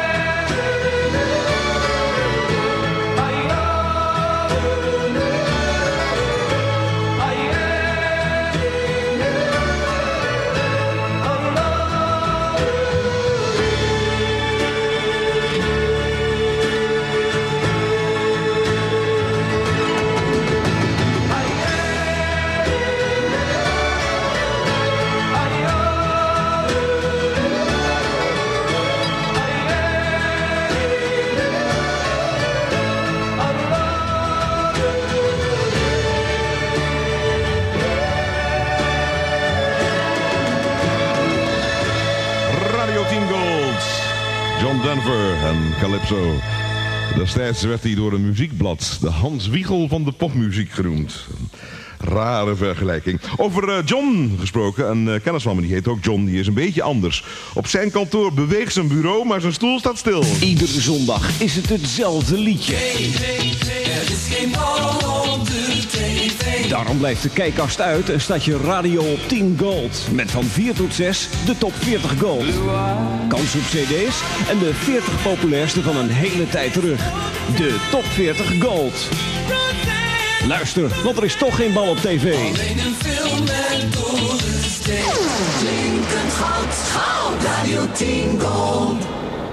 Radio tien Gold. John Denver en Calypso. Destijds werd hij door een muziekblad de Hans Wiegel van de popmuziek genoemd. Rare vergelijking. Over uh, John gesproken, een uh, kennis van me, die heet ook John, die is een beetje anders. Op zijn kantoor beweegt zijn bureau, maar zijn stoel staat stil. Iedere zondag is het hetzelfde liedje. Er is geen bal op de tv. Daarom blijft de kijkkast uit en staat je radio op tien Gold. Met van vier tot zes de top veertig Gold. Kans op cd's en de veertig populairste van een hele tijd terug. De top veertig Gold. Luister, want er is toch geen bal op tv. Alleen een film met Doris Day. Klinkend goud, goud, Radio tien Gold.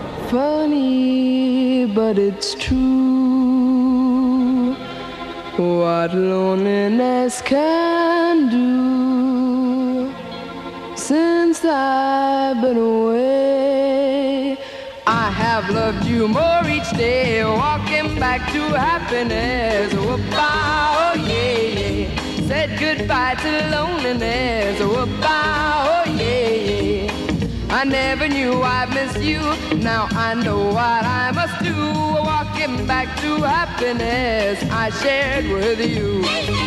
Funny, but it's true. What loneliness can do. Since I've been away, I have loved you more each day, walking back to happiness. Whoop-ah, oh yeah, yeah. Said goodbye to loneliness. Whoop-ah, oh yeah, yeah. I never knew I'd miss you. Now I know what I must do. Walking back to happiness I shared with you.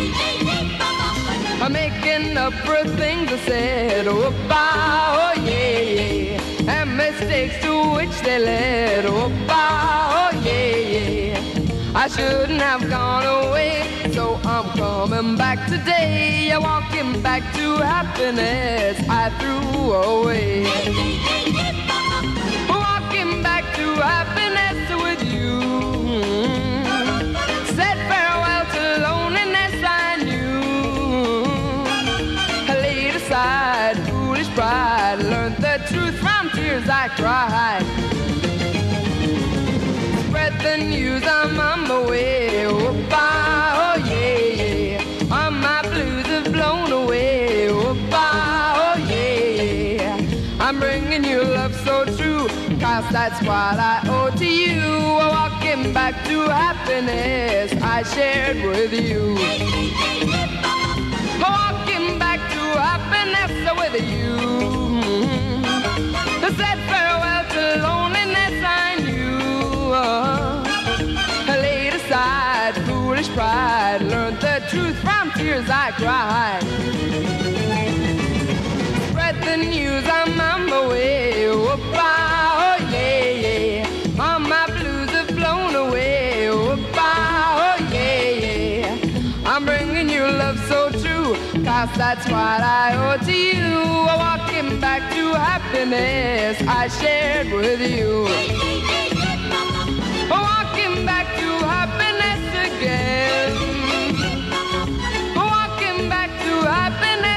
I'm making up for things I said. Whoop-ah, oh yeah, yeah. And mistakes to which they led. Whoop-ah, oh yeah, yeah. I shouldn't have gone away, so I'm coming back today. Walking back to happiness I threw away. Walking back to happiness with you. Said farewell to loneliness I knew. I laid aside foolish pride, learned the truth from tears I cried. Spread the news, I'm on my way. Whoop-ah, oh yeah, yeah. All my blues have blown away. Whoop-ah, oh yeah, yeah. I'm bringing you love so true, cause that's what I owe to you. Walking back to happiness I shared with you. Walking back to happiness with you. Said farewell to loneliness I knew. I laid aside foolish pride, learned the truth from tears I cried. Spread the news, I'm on my way. Whoop-ah, oh yeah, yeah. All my blues have blown away. Whoop-ah, oh yeah, yeah. I'm bringing you love so true, cause that's what I owe to you. Walking back to happiness I shared with you. Walking back to happiness again. Walking back to happiness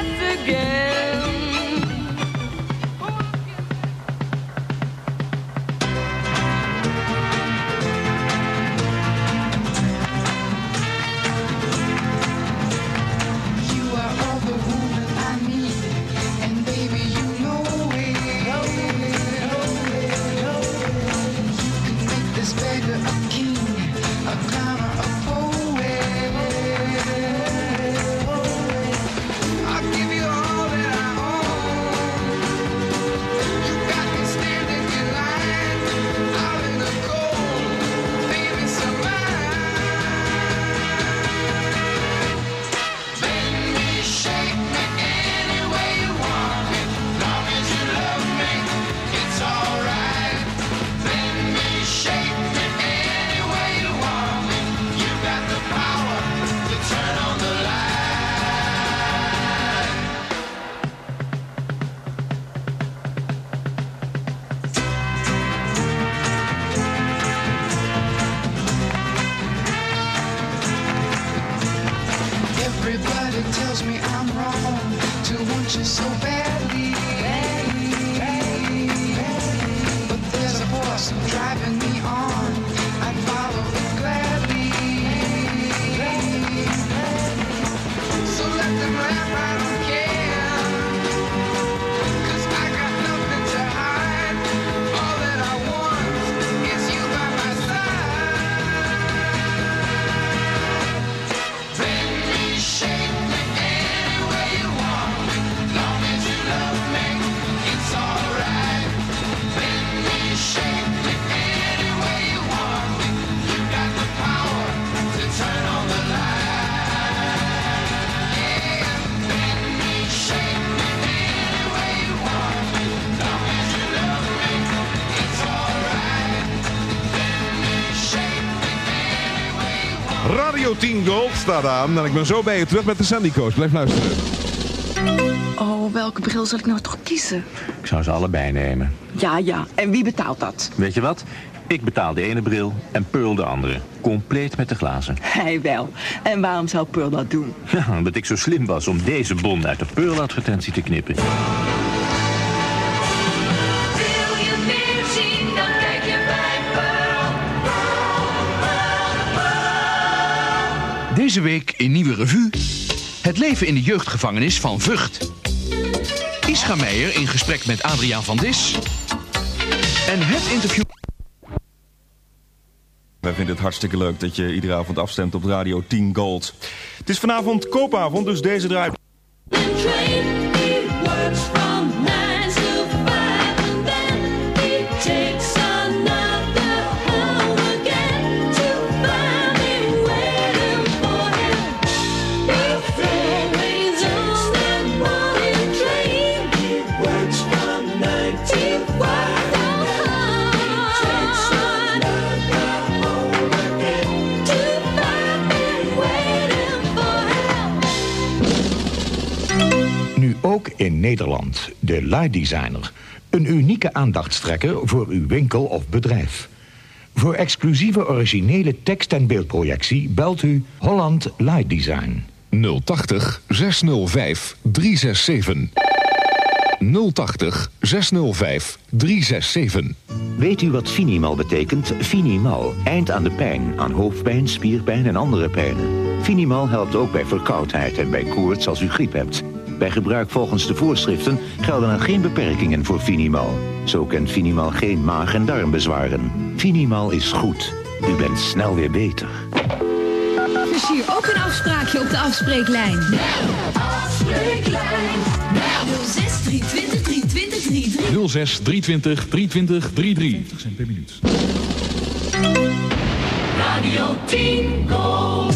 tells me I'm wrong to want you so badly, badly, badly, badly. But there's a force driving me on. I'd follow it gladly, gladly, gladly. So let them laugh, I don't care, 'cause I got nothing to hide. All that I want is you by my side. Bend me, shake me any way you want me. Long as you love me, it's alright. Bend me, shake me any way you want me. You got the power to turn on the light. Yeah, bend me, shake me any way you want me. Long as you love me, it's alright. Bend me, shake me any way you want me. Radio tien Gold staat aan en ik ben zo bij je terug met de Sandy Coast. Blijf luisteren. Oh, welke bril zal ik nou toch kiezen? Ik zou ze allebei nemen. Ja, ja. En wie betaalt dat? Weet je wat? Ik betaal de ene bril en Pearl de andere. Compleet met de glazen. Hij wel. En waarom zou Pearl dat doen? Ja, omdat ik zo slim was om deze bon uit de Pearl-advertentie te knippen. Wil je meer zien, dan kijk je bij Pearl. Deze week in Nieuwe Revue. Het leven in de jeugdgevangenis van Vught. Ischa Meijer in gesprek met Adriaan van Dis. En het interview... Wij vinden het hartstikke leuk dat je iedere avond afstemt op Radio tien Gold. Het is vanavond koopavond, dus deze draai... Ook in Nederland, de Light Designer. Een unieke aandachtstrekker voor uw winkel of bedrijf. Voor exclusieve originele tekst- en beeldprojectie belt u Holland Light Design. nul tachtig, zeshonderdvijf, driehonderdzevenenzestig. nul tachtig, zeshonderdvijf, driehonderdzevenenzestig. Weet u wat Finimal betekent? Finimal, eind aan de pijn, aan hoofdpijn, spierpijn en andere pijnen. Finimal helpt ook bij verkoudheid en bij koorts als u griep hebt. Bij gebruik volgens de voorschriften gelden er geen beperkingen voor Finimal. Zo kent Finimal geen maag- en darmbezwaren. Finimal is goed. U bent snel weer beter. Dus hier ook een afspraakje op de afspreeklijn. Afspreeklijn. nul zes driehonderdtwintig driehonderdtwintig drieëndertig. nul zes driehonderdtwintig driehonderdtwintig drieëndertig. vijftig cent per minuut. Radio tien Gold.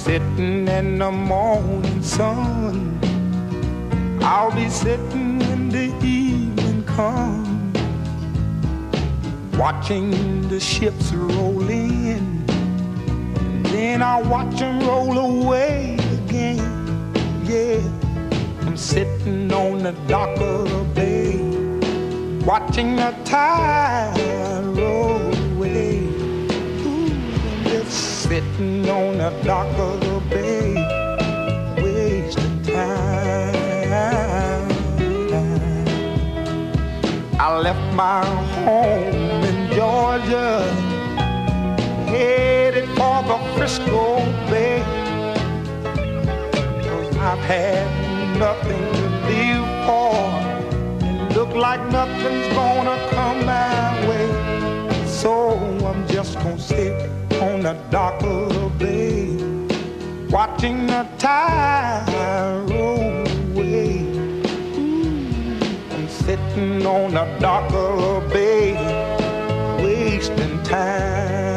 sitting in the morning sun. I'll be sitting when the evening comes, watching the ships roll in, and then I'll watch them roll away again. Yeah, I'm sitting on the dock of the bay, watching the tide roll away. Ooh, I'm just sitting on the dock of the bay, wasting time. I left my home in Georgia, headed for the Frisco Bay, 'cause I've had nothing to live for, and look like nothing's gonna come my way. So I'm just gonna sit on the dock of the bay, watching the tide roll away. Sitting on the dock of the bay, wasting time.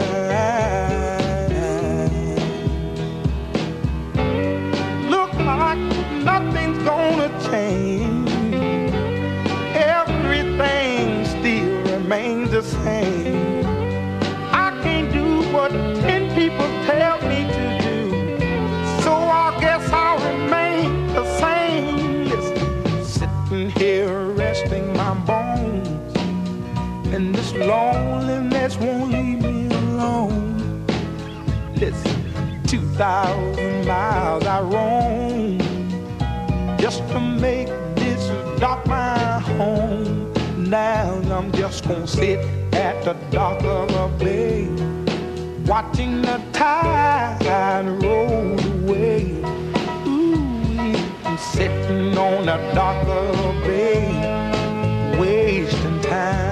Look like nothing's gonna change, everything still remains the same. I can't do what ten people tell me to do, so I guess I'll remain the same. Listen, sitting here resting my bones, and this loneliness won't leave me alone. Listen, two thousand miles I roam just to make this dock my home. Now I'm just gonna sit at the dock of the bay, watching the tide roll away. I'm sitting on the dock of the bay, wasting time.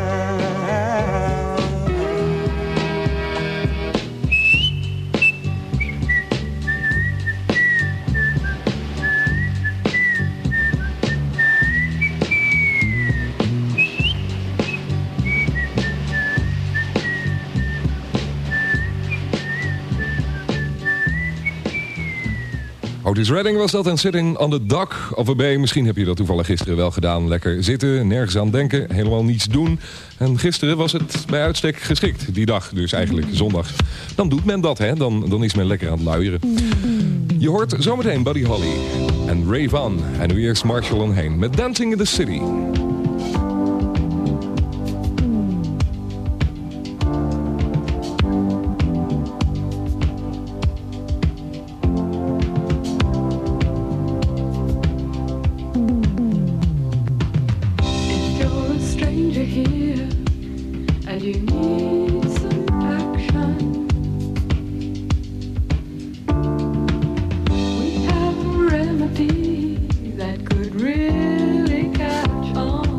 Otis Redding was dat en Sitting on the Dock of a Bay. Misschien heb je dat toevallig gisteren wel gedaan. Lekker zitten, nergens aan denken, helemaal niets doen. En gisteren was het bij uitstek geschikt. Die dag, dus eigenlijk zondag. Dan doet men dat, hè. Dan, dan is men lekker aan het luieren. Je hoort zometeen Buddy Holly en Ray Van. En nu eerst Marshall en Hayne met Dancing in the City. That could really catch on.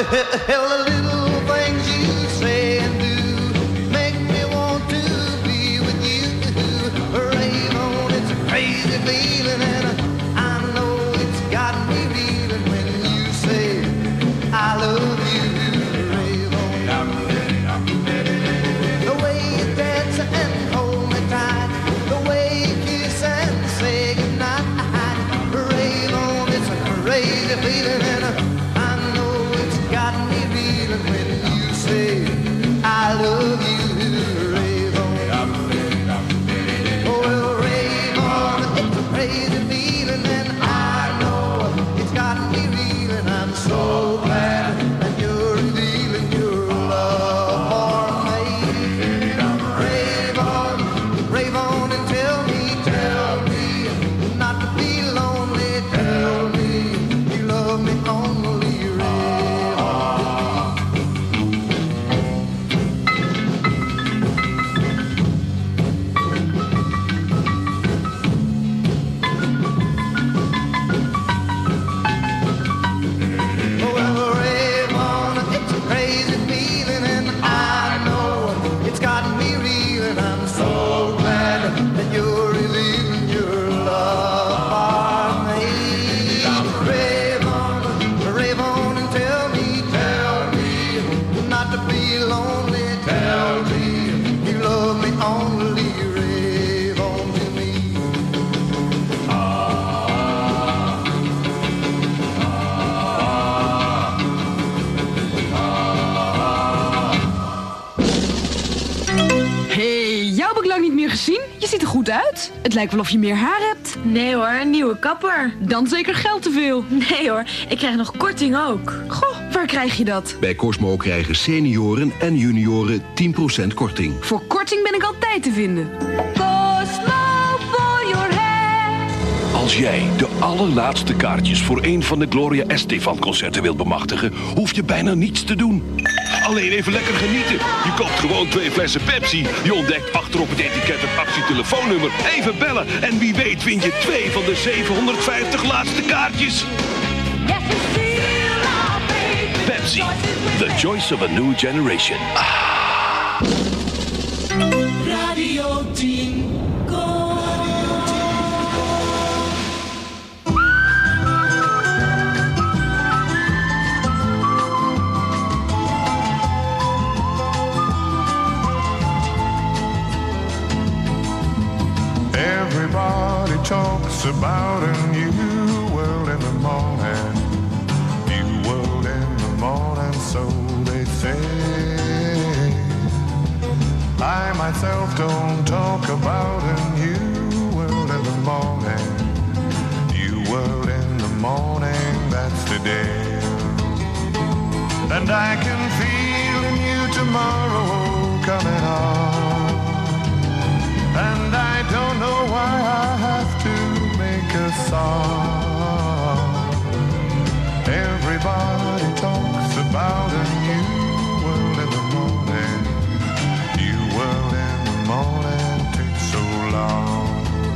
hell, the little things you say and do make me want to be with you. Rave on, it's a crazy feeling, and I know it's got me reeling when you say I love you. Rave on. The way you dance and hold me tight, the way you kiss and say goodnight. Rave on, it's a crazy feeling, and I know it's got me reeling when you say I love you. Rave on. Oh, well, rave on, it's a crazy feeling, and I know it's got me reeling. I'm so glad that you're revealing your love for me. Rave on, rave on and tell me, tell me not to be lonely. Tell me you love me only. Rave on. Oh, well, rave on, it's a crazy feeling, and I know it's got me reeling. I'm so glad that you're revealing your love for me. Rave on, rave on and tell me, tell me not to be lonely. Tell me you love me only. Rave on to me. Hey, jou heb ik lang niet meer gezien. Je ziet er goed uit. Het lijkt wel of je meer haar hebt. Nee hoor, een nieuwe kapper. Dan zeker geld te veel. Nee hoor, ik krijg nog korting ook. Goh, waar krijg je dat? Bij Cosmo krijgen senioren en junioren tien procent korting. Voor korting ben ik altijd te vinden. Cosmo for your hair. Als jij de allerlaatste kaartjes voor een van de Gloria Estefan-concerten wilt bemachtigen, hoef je bijna niets te doen. Alleen even lekker genieten. Je koopt gewoon twee flessen Pepsi. Je ontdekt achterop het etiket het actietelefoonnummer. Even bellen en wie weet win je twee van de zevenhonderdvijftig laatste kaartjes. Pepsi, the choice of a new generation. Ah. Radio tien. Everybody talks about a new world in the morning. New world in the morning, so they say. I myself don't talk about a new world in the morning. New world in the morning, that's the day. And I can feel a new tomorrow coming on. And I don't know why I have to make a song. Everybody talks about a new world in the morning. New world in the morning takes so long.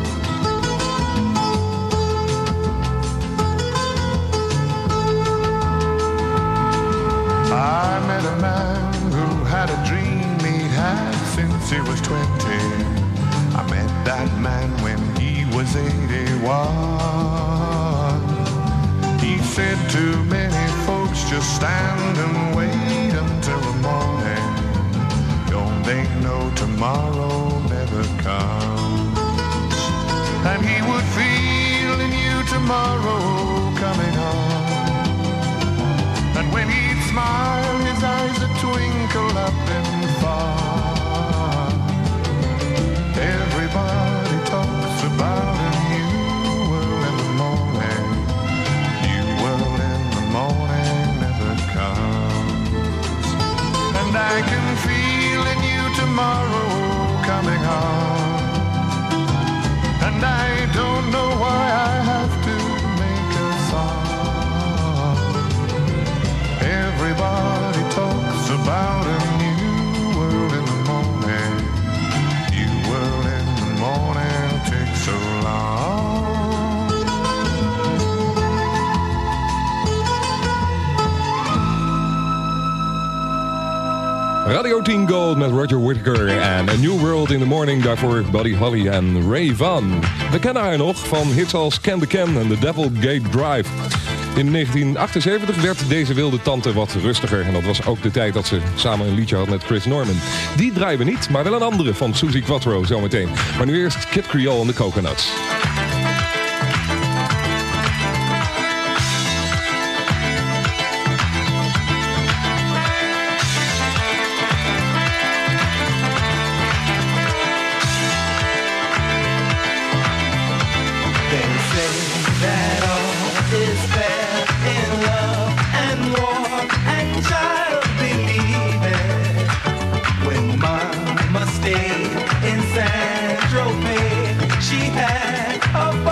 I met a man who had a dream he'd had since he was twenty. I met that man when he was eighty-one. He said to many folks, just stand and wait until the morning. Don't they know tomorrow never comes? And he would feel a new tomorrow coming on. And when he'd smile, his eyes would twinkle up and far. Everybody talks about a new world in the morning. New world in the morning never comes. And I can feel a new tomorrow coming on. And I don't know why I have to make a song. Everybody talks about a new world in the morning. New world in the morning takes so long. Radio tien Gold met Roger Whittaker en A New World in the Morning. Daarvoor Buddy Holly en Ray Van. We kennen haar nog van hits als Can the Can en The Devil Gate Drive. In negentien achtenzeventig werd deze wilde tante wat rustiger. En dat was ook de tijd dat ze samen een liedje had met Chris Norman. Die draaien we niet, maar wel een andere van Suzy Quatro zometeen. Maar nu eerst Kid Creole en de Coconuts. She had a